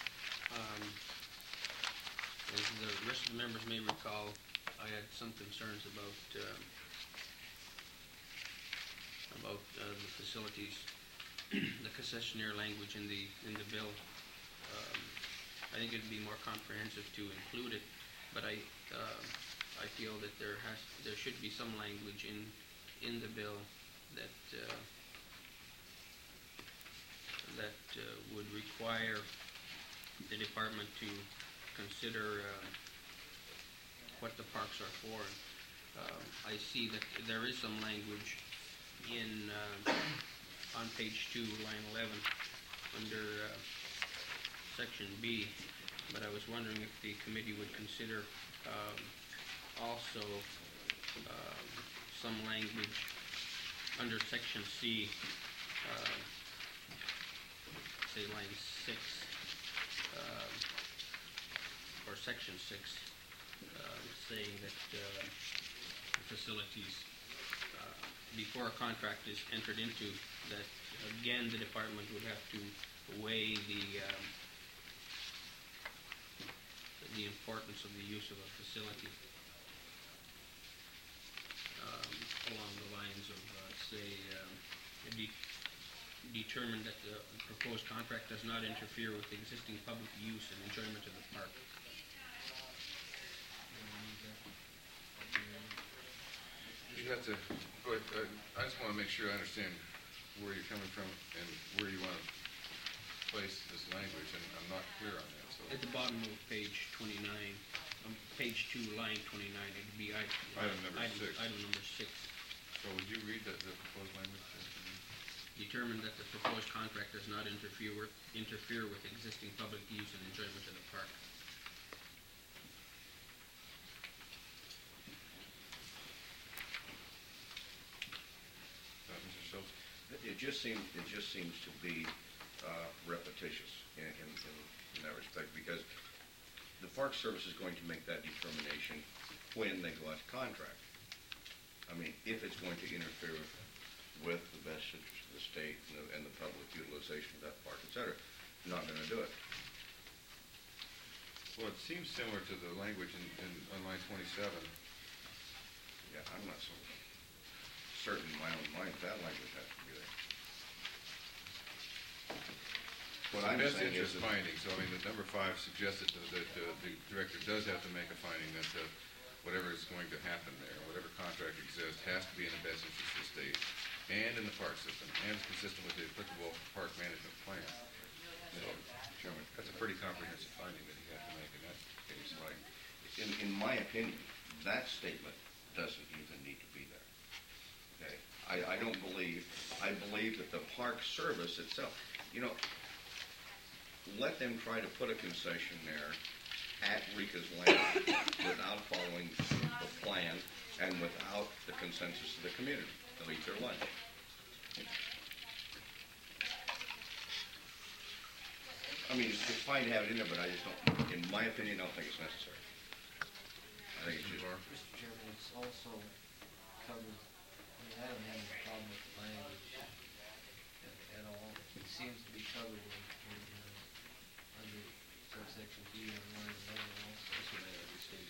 As the rest of the members may recall, I had some concerns about the facilities, the concessionaire language in the bill. I think it'd be more comprehensive to include it, but I feel that there should be some language in the bill that would require the department to consider what the parks are for. I see that there is some language on page 2, line 11, under section B, but I was wondering if the committee would consider also some language under section C, say line 6, or section 6, saying that the facilities, before a contract is entered into, that again the department would have to weigh the importance of the use of a facility along the lines of, determine that the proposed contract does not interfere with existing public use and enjoyment of the park. You have to, but I just want to make sure I understand where you're coming from and where you want to place this language, and I'm not clear on that. So At the bottom of page 29, page 2, line 29, it'd be item number 6. Item number 6. So would you read the proposed language? Determine that the proposed contract does not interfere with existing public use and enjoyment of the park. Mr. Schultz? It just seems to be repetitious in that respect, because the Park Service is going to make that determination when they go out to contract. I mean, if it's going to interfere with the best interest of the state and the public utilization of that park, et cetera, not going to do it. Well, it seems similar to the language on line 27. Yeah, I'm not so certain in my own mind that language has to be there. What I'm best saying interest is finding. So I mean, the number 5 suggests that the director does have to make a finding that whatever is going to happen there, whatever contract exists, has to be in the best interest of the state and in the park system, and is consistent with the applicable park management plan. So, Chairman, that's a pretty comprehensive finding that you have to make in that case. right. In my opinion, that statement doesn't even need to be there. Okay, I believe that the Park Service itself, let them try to put a concession there at Rika's land without following the plan and without the consensus of the community. They'll eat their lunch. I mean, it's fine to have it in there, but I just don't, in my opinion, I don't think it's necessary. I think it's just... Mr. Chairman, it's also covered, I don't have any problem with the language at all. It seems to be covered under subsection B on line 11 also. That's what I understand.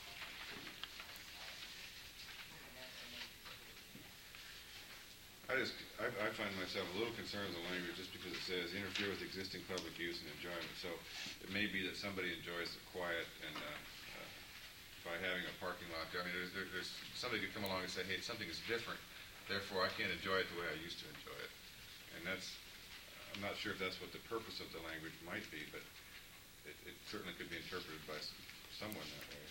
I find myself a little concerned with the language just because it says interfere with existing public use and enjoyment. So it may be that somebody enjoys the quiet and by having a parking lot there. I mean, there's somebody could come along and say, hey, something is different, therefore I can't enjoy it the way I used to enjoy it. And that's I'm not sure if that's what the purpose of the language might be, but it certainly could be interpreted by someone that way.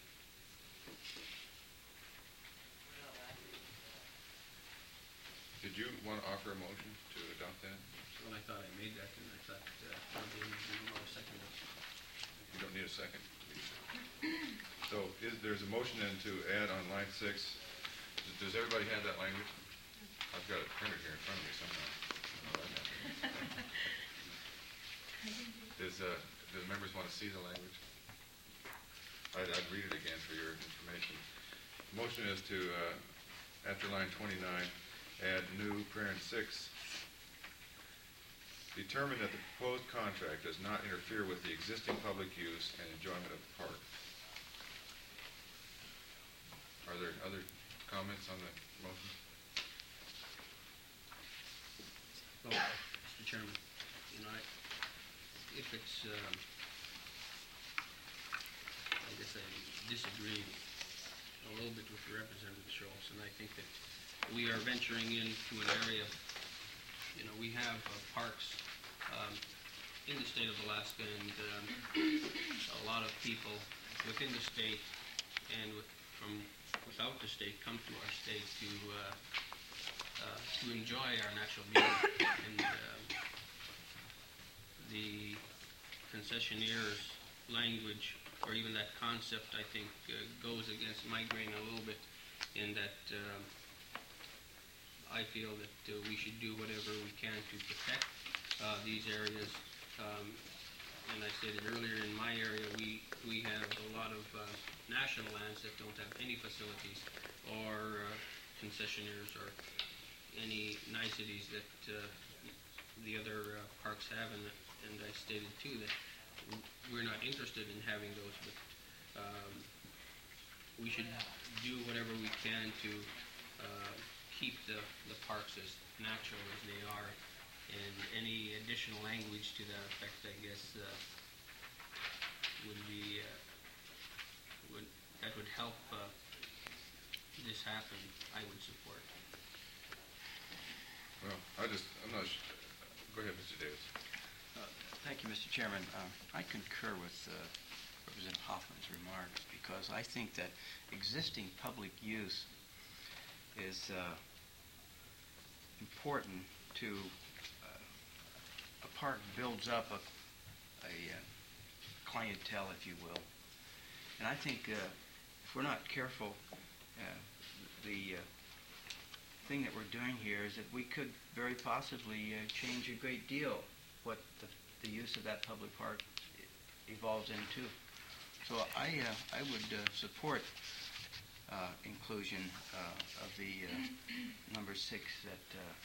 Did you want to offer a motion to adopt that? Well, I thought I made that, and I thought, maybe you want to second it. You don't need a second. So there's a motion then to add on line 6. Does everybody have that language? I've got it printed here in front of me somehow. Do the members want to see the language? I'd read it again for your information. The motion is to, after line 29, add new parent 6. Determine that the proposed contract does not interfere with the existing public use and enjoyment of the park. Are there other comments on the motion? Well, Mr. Chairman, if it's, I guess I disagree a little bit with Representative Schultz, and I think that we are venturing into an area, we have parks in the state of Alaska, and a lot of people within the state and from without the state come to our state to enjoy our natural beauty. And the concessionaires language, or even that concept, I think goes against my grain a little bit, in that I feel that we should do whatever we can to protect these areas. And I stated earlier, in my area, we have a lot of national lands that don't have any facilities or concessionaires or any niceties that the other parks have, and I stated too that we're not interested in having those, but we should do whatever we can to keep the parks as natural as they are, and any additional language to that effect, I guess, would help this happen, I would support. Well, I'm not sure. Go ahead, Mr. Davis. Thank you, Mr. Chairman. I concur with Representative Hoffman's remarks, because I think that existing public use is important to a park builds up a clientele, if you will. And I think if we're not careful, the thing that we're doing here is that we could very possibly change a great deal what the use of that public park evolves into. So I would support inclusion of the number 6 that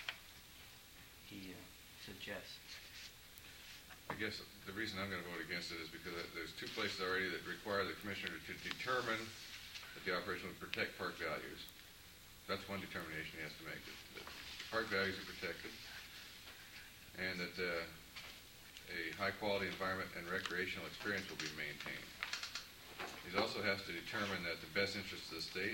he suggests. I guess the reason I'm going to vote against it is because there's 2 places already that require the commissioner to determine that the operation will protect park values. That's one determination he has to make, that park values are protected, and that a high-quality environment and recreational experience will be maintained. He also has to determine that the best interest of the state,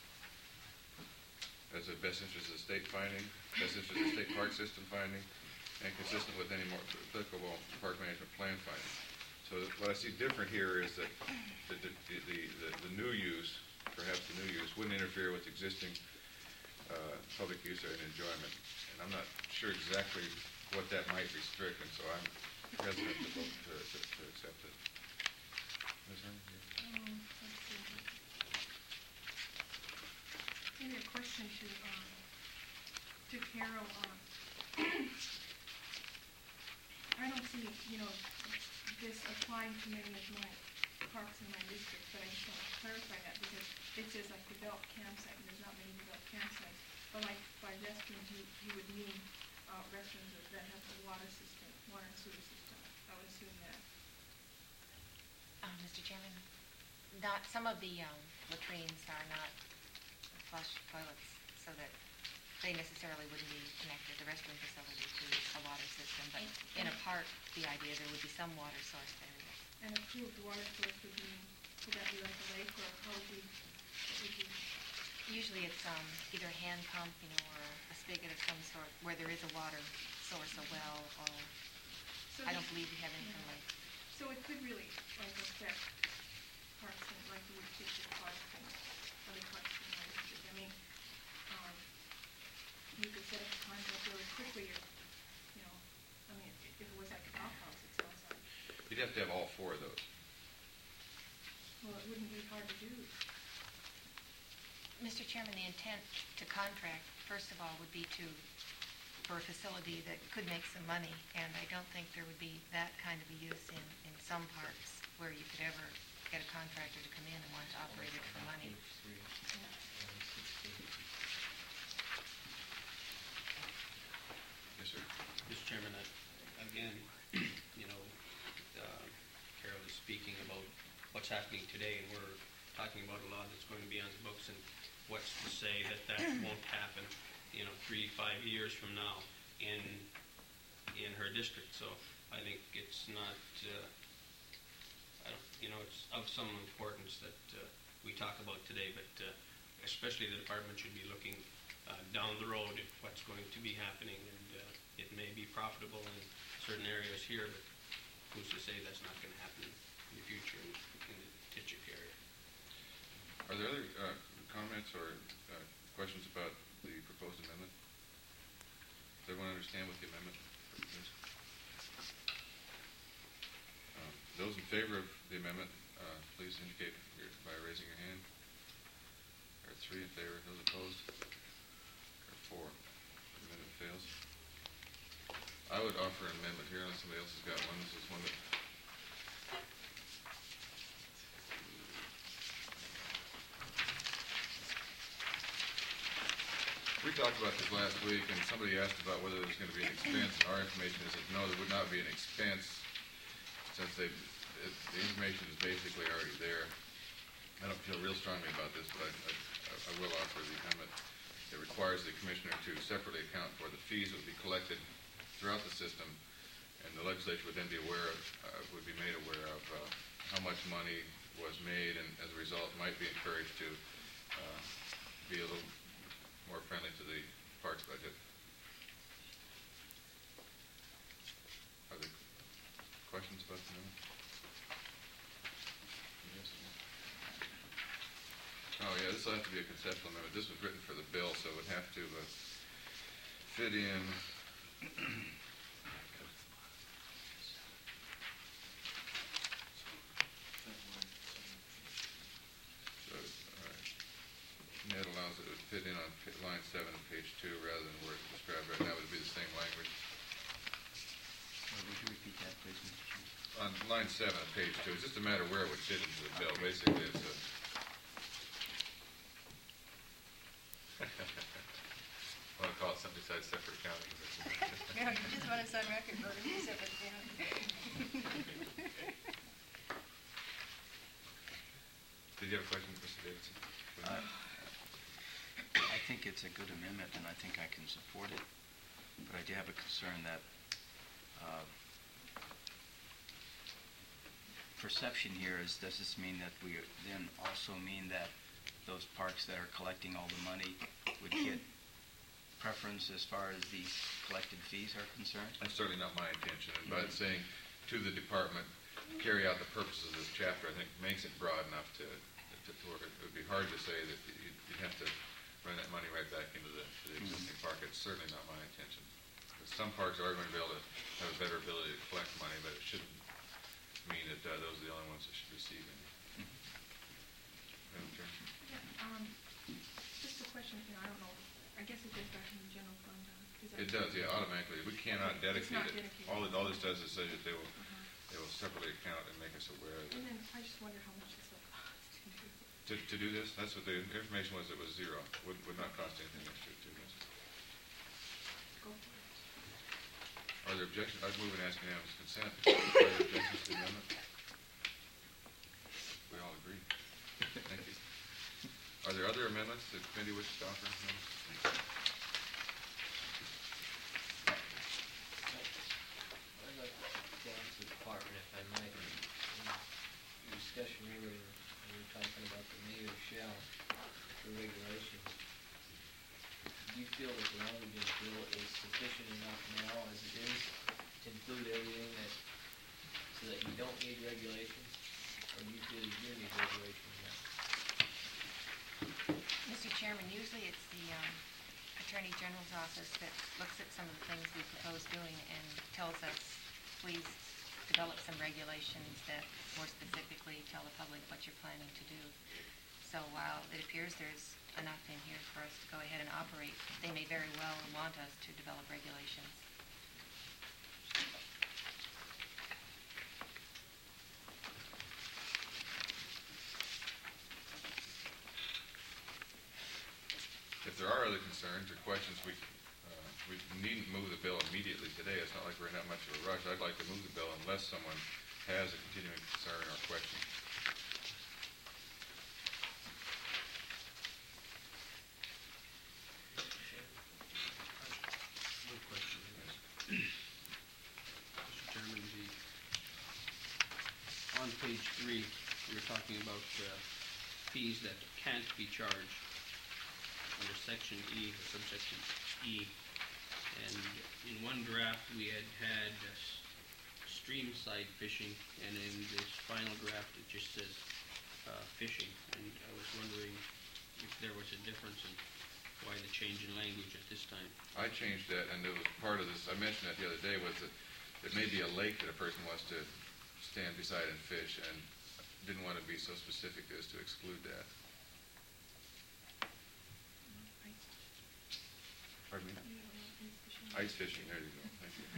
that's a best interest of the state finding, best interest of the state park system finding, and consistent with any more applicable park management plan finding. So what I see different here is that the new use, perhaps the new use, wouldn't interfere with existing public use and enjoyment. And I'm not sure exactly what that might restrict, and so I'm hesitant to vote to accept it. Ms. Herman? Let's see. Maybe a question to Carol. I don't see, this applying to many of my parks in my district, but I just want to clarify that, because it says like developed campsite, and there's not many developed campsites. But like by restrooms, you would mean restrooms that have a water and sewer system. I would assume that. Mr. Chairman, some of the latrines are not flush toilets, so that they necessarily wouldn't be connected, the restroom facility, to a water system. But in a park, the idea there would be some water source there. Yes. An approved water source would that be like a lake, or how would you? Usually it's either a hand pump, or a spigot of some sort where there is a water source a well, or So I don't this- believe we have anything yeah. like. So it could really, like, affect parks and, like, we would take the parks and other parks and recreation. I mean, you could set up a contract really quickly, or, you know, I mean, if it was like an outhouse, it sounds like, You'd have to have all 4 of those. well, it wouldn't be hard to do. Mr. Chairman, the intent to contract, first of all, would be for a facility that could make some money, and I don't think there would be that kind of a use in some parks where you could ever get a contractor to come in and want to operate it for money. Yes, sir. Mr. Chairman, again, you know, Carol is speaking about what's happening today, and we're talking about a law that's going to be on the books, and what's to say that won't happen, 3, 5 years from now in her district. So I think it's not, it's of some importance that we talk about today, but especially the department should be looking down the road at what's going to be happening, and it may be profitable in certain areas here, but who's to say that's not going to happen in the future in the Titchik area? Are there other comments or questions about the proposed amendment? Does everyone understand what the amendment is? Those in favor of the amendment, please indicate by raising your hand. There are 3 in favor. Those opposed? There are 4. The amendment fails. I would offer an amendment here unless somebody else has got one. This is one that we talked about this last week, and somebody asked about whether there's going to be an expense, and our information is that no, there would not be an expense, since the information is basically already there. I don't feel real strongly about this, but I will offer the amendment. It requires the commissioner to separately account for the fees that would be collected throughout the system, and the legislature would then be aware of, would be made aware of how much money was made, and as a result might be encouraged to be a little more friendly to the parks budget. Are there questions about the amendment? Yes. Oh yeah, this will have to be a conceptual amendment. This was written for the bill, so it would have to fit in. Net allows it to fit in on line 7 of page 2 rather than where it's described right now. It would be the same language. Would you repeat that, please, Mr. Chairman? On line 7 of page 2, it's just a matter of where it would fit into the bill. Basically, it's a... I want to call it something besides separate accounting. No, you just want us on record voting for separate accounting. Did you have a question, Mr. Davidson? I think it's a good amendment, and I think I can support it. But I do have a concern that perception here is, does this mean that we then also mean that those parks that are collecting all the money would get preference as far as these collected fees are concerned? That's certainly not my intention. And by saying to the department, carry out the purposes of this chapter, I think makes it broad enough to work. It would be hard to say that you'd have to run that money right back into the existing park. It's certainly not my intention. Some parks are going to be able to have a better ability to collect money, but it shouldn't mean that those are the only ones that should receive any. Madam Chair? Yeah, just a question, I don't know, I guess it goes back in the general fund. It does, yeah, automatically. We cannot dedicate not it. dedicated. All this does is say that they will separately account and make us aware of it. And then I just wonder how much this will cost to do. To do this, that's what the information was, it was zero. Would not cost anything extra to do this. Go for it. Are there objections? I'd move and ask unanimous consent. Are there objections to the amendment? We all agree. Thank you. Are there other amendments that the committee wishes to offer? I'd like to ask the department, if I might, in the discussion earlier, we were talking about the mayor shall for regulations. Do you feel that the language in the bill is sufficient enough now as it is to include everything that, so that you don't need regulations? Or do you feel you do need regulations now? Mr. Chairman, usually it's the Attorney General's office that looks at some of the things we propose doing and tells us, please develop some regulations that more specifically tell the public what you're planning to do. So while it appears there's enough in here for us to go ahead and operate, they may very well want us to develop regulations. If there are other concerns or questions, we needn't move the bill immediately today. It's not like we're in that much of a rush. I'd like to move the bill unless someone has a continuing concern or question. One question, I guess. Mr. Chairman, on page 3, we were talking about fees that can't be charged under section E, or subsection E. And in one draft, we had stream side fishing, and in this final draft, it just says fishing. And I was wondering if there was a difference in why the change in language at this time. I changed that, and it was part of this, I mentioned that the other day, was that it may be a lake that a person wants to stand beside and fish, and didn't want to be so specific as to exclude that. Pardon me? Ice fishing, there you go. Thank you.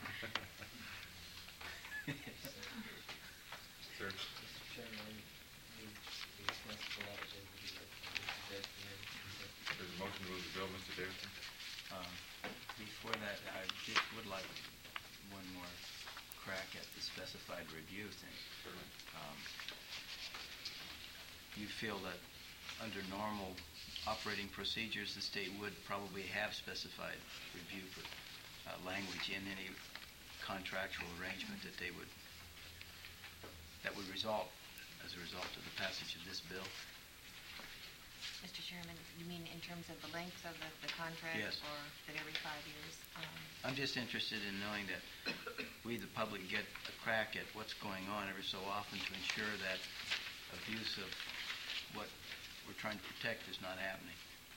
Sir? Mr. Chairman, we discussed a lot of things with you, Mr. There's a motion to move the bill, Mr. Davidson. Before that, I just would like one more crack at the specified review thing. Certainly. You feel that under normal operating procedures, the state would probably have specified review for language in any contractual arrangement that would result as a result of the passage of this bill? Mr. Chairman, you mean in terms of the length of the contract? Yes. Or that every 5 years? I'm just interested in knowing that we, the public, get a crack at what's going on every so often to ensure that abuse of what we're trying to protect is not happening.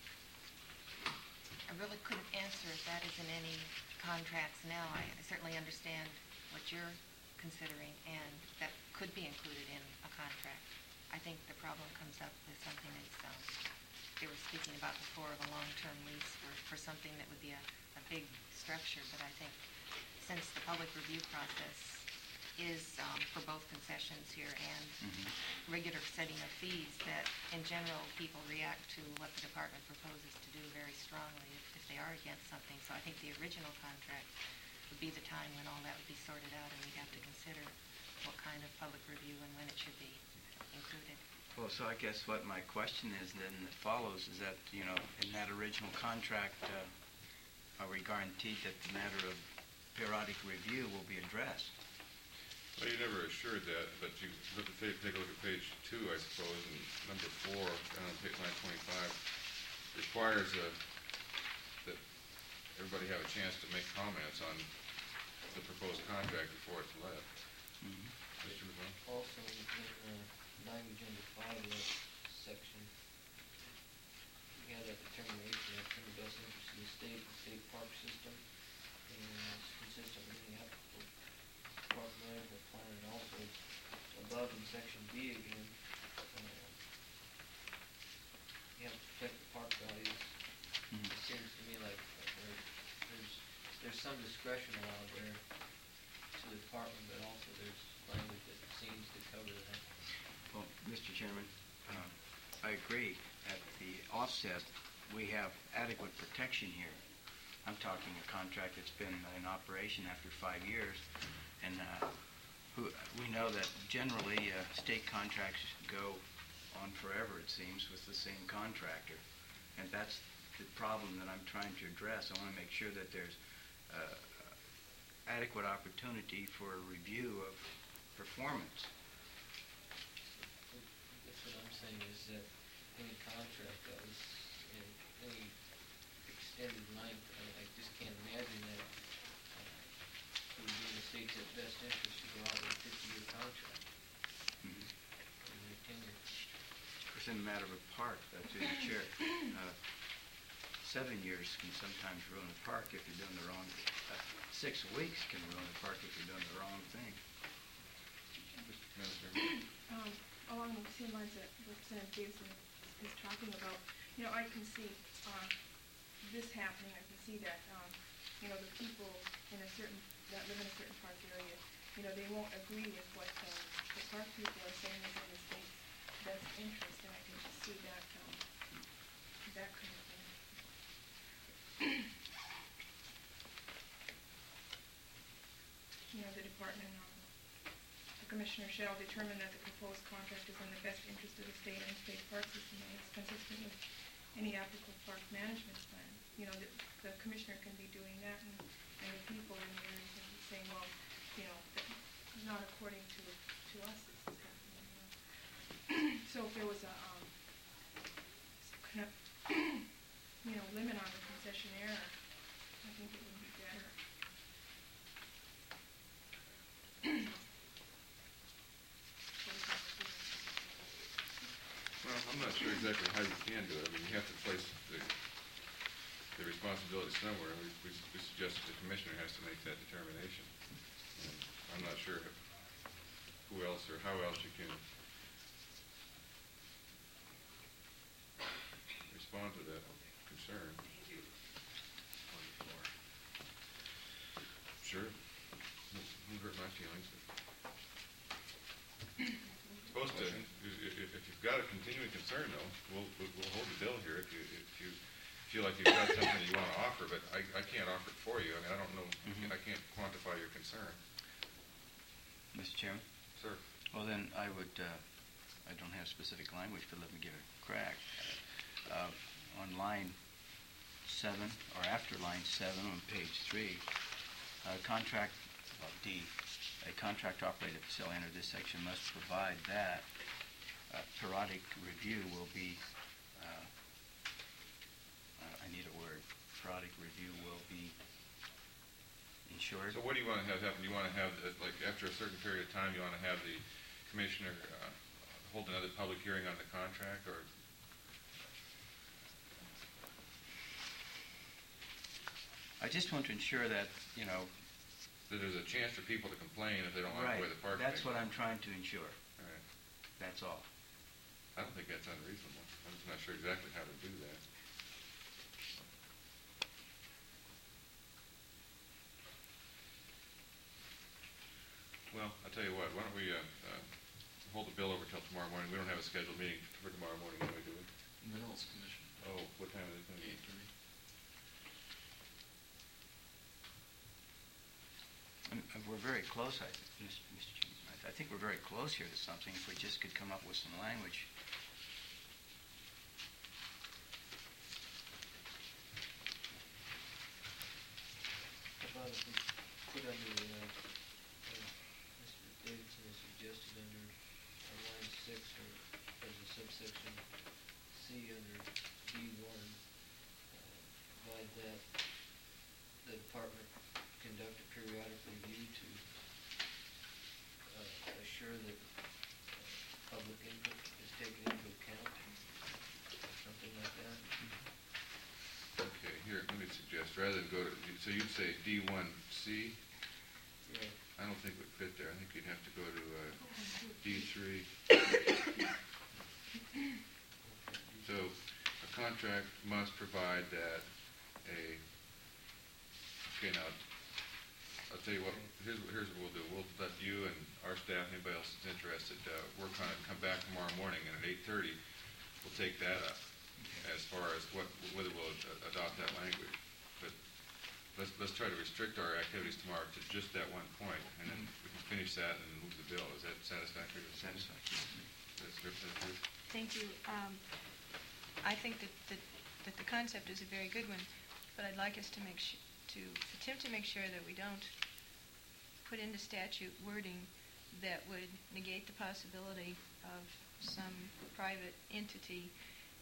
I really couldn't answer if that is in any contracts now. I certainly understand what you're considering, and that could be included in a contract. I think the problem comes up with something that's, they were speaking about before, of a long-term lease for something that would be a big structure, but I think since the public review process is for both concessions here and regular setting of fees, that in general people react to what the department proposes to do very strongly if they are against something. So I think the original contract would be the time when all that would be sorted out, and we'd have to consider what kind of public review and when it should be included. Well, so I guess what my question is then that follows is that, in that original contract, are we guaranteed that the matter of periodic review will be addressed? Well, you never assured that, but you look at, take a look at page 2, I suppose, and number 4, down on page 925, requires that everybody have a chance to make comments on the proposed contract before it's let. Mr. McMillan? Also, in the language under 5 of that section, we had a determination that's in the best interest of the state park system, and it's consistent with the applicable park management plan, and also above in section B again, you have to protect the park values. It seems to me like there's some discretion allowed there to the department, but also there's language that seems to cover that. Well, Mr. Chairman, I agree. At the offset, we have adequate protection here. I'm talking a contract that's been in operation after 5 years, and we know that generally state contracts go on forever, it seems, with the same contractor. And that's the problem that I'm trying to address. I want to make sure that there's adequate opportunity for a review of performance. I guess what I'm saying is that any contract that was in any extended length, I just can't imagine that it would be in the state's best interest to go out with a 50-year contract. Mhm. In their tenure. It's in a matter of a park, through the chair. 7 years can sometimes ruin a park if you're doing the wrong, 6 weeks can ruin a park if you're doing the wrong thing. Mr. Minister? Along the same lines that Representative Davidson is talking about, I can see this happening. I can see that, the people in that live in a certain park area, they won't agree with what the park people are saying is in the state's best interest, and I can just see that kind of thing. The department, the commissioner shall determine that the proposed contract is in the best interest of the state and state park system and is consistent with any applicable park management plan. The commissioner can be doing that, and the people in the area can be saying, well, that not according to us this is happening. So if there was a limit on the concessionaire, I think it would be better. Well, I'm not sure exactly how you can do it. I mean, you have to place the responsibility somewhere, and we suggest that the commissioner has to make that determination. And I'm not sure who else or how else you can respond to that concern. Sure. Won't hurt my feelings. Supposed to, if you've got a continuing concern, though, we'll hold the bill here if you feel like you've got something you want to offer, but I can't offer it for you. I mean, I don't know. Mhm. I can't quantify your concern. Mr. Chairman? Sir. Well, then I would, I don't have specific language, but let me give it a crack. On line 7, or after line 7 on page 3, contract, D, a contract operated facility under this section must provide that periodic review will be, I need a word, periodic review will be ensured. So what do you want to have happen? Do you want to have, like, after a certain period of time, you want to have the commissioner hold another public hearing on the contract, or? I just want to ensure that, That there's a chance for people to complain if they don't like the way the park. That's what I'm trying to ensure. All right. That's all. I don't think that's unreasonable. I'm just not sure exactly how to do that. Well, I'll tell you what. Why don't we hold the bill over till tomorrow morning? We don't have a scheduled meeting for tomorrow morning, anyway, do we? Minerals Commission, Oh, what time is it going to be? 8:30. We're very close, Mr. Chairman. I think we're very close here to something, if we just could come up with some language. How about if we put under, Mr. Davidson has suggested under line 6, or as a subsection C under D1, provide that the department conduct a periodic review to assure that public input is taken into account, something like that. Okay, here, let me suggest, rather than go to, so you'd say D1C? Right. I don't think it would fit there. I think you'd have to go to D3. So a contract must provide that okay, now, I'll tell you what, here's what we'll do. We'll let you and our staff, anybody else that's interested, work on it, come back tomorrow morning, and at 8:30, we'll take that up as far as whether we'll adopt that language. But let's try to restrict our activities tomorrow to just that one point, and then we can finish that and move the bill. Is that satisfactory? Satisfactory. That's good. Thank you. I think that the concept is a very good one, but I'd like us to attempt to make sure that we don't put into statute wording that would negate the possibility of some private entity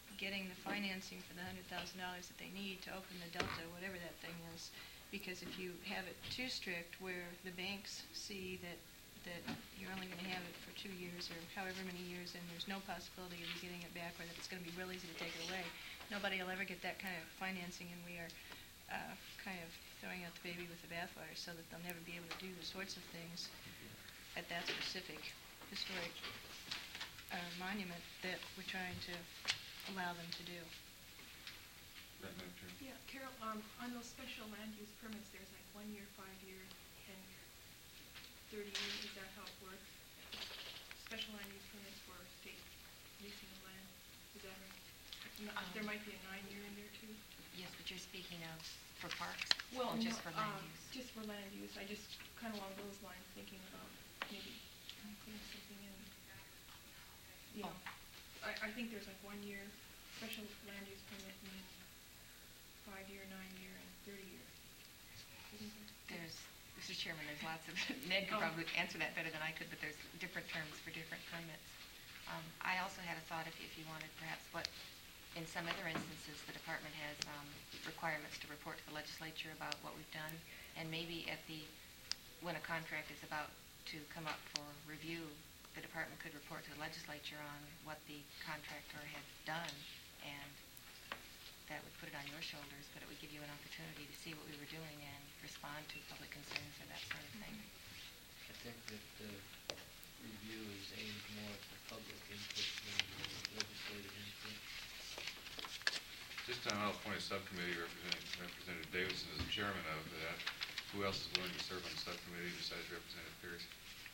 getting the financing for the $100,000 that they need to open the Delta, whatever that thing is. Because if you have it too strict, where the banks see that you're only going to have it for 2 years or however many years, and there's no possibility of you getting it back, or that it's going to be real easy to take it away, nobody will ever get that kind of financing, and we are kind of throwing out the baby with the bathwater, so that they'll never be able to do the sorts of things at that specific historic monument that we're trying to allow them to do. Madam Chair. Yeah, Carol, on those special land use permits, there's like 1 year, 5 year, and 30 years, is that how it works? Special land use permits for state leasing of land, is that right? There might be a 9-year in there too? Yes, but you're speaking of for parks? Well, or just no, for land use? Just for land use, I just kind of along those lines thinking about maybe putting something in, you know. I think there's like 1 year special land use permit and 5 year, 9 year, and 30 year. Isn't there? There's, Mr. Chairman, there's lots of, Ned could probably answer that better than I could, but there's different terms for different permits. I also had a thought if you wanted perhaps what, in some other instances, the department has requirements to report to the legislature about what we've done, and maybe when a contract is about to come up for review, the department could report to the legislature on what the contractor had done, and that would put it on your shoulders, but it would give you an opportunity to see what we were doing and respond to public concerns or that sort of thing. I think that the review is aimed more at the public input than the legislative input. This time I'll appoint a subcommittee Representative Davidson as the chairman of that. Who else is willing to serve on the subcommittee besides Representative Pierce?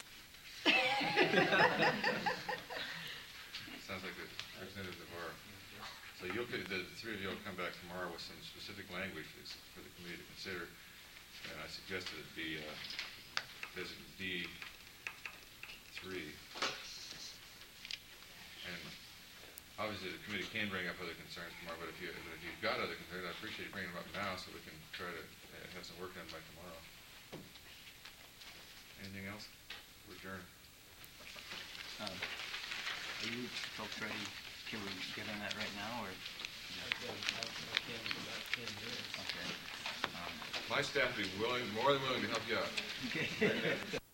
Sounds like the Representative DeVore. So the three of you will come back tomorrow with some specific language for the committee to consider. And I suggested it be D3. And obviously the committee can bring up other concerns tomorrow, but if you've got other concerns, I appreciate you bringing them up now so we can try to have some work done by tomorrow. Anything else? We're adjourned. Are you folks ready? Can we get on that right now, or? I can in about 10 minutes. Okay. My staff will be more than willing to help you out. Okay.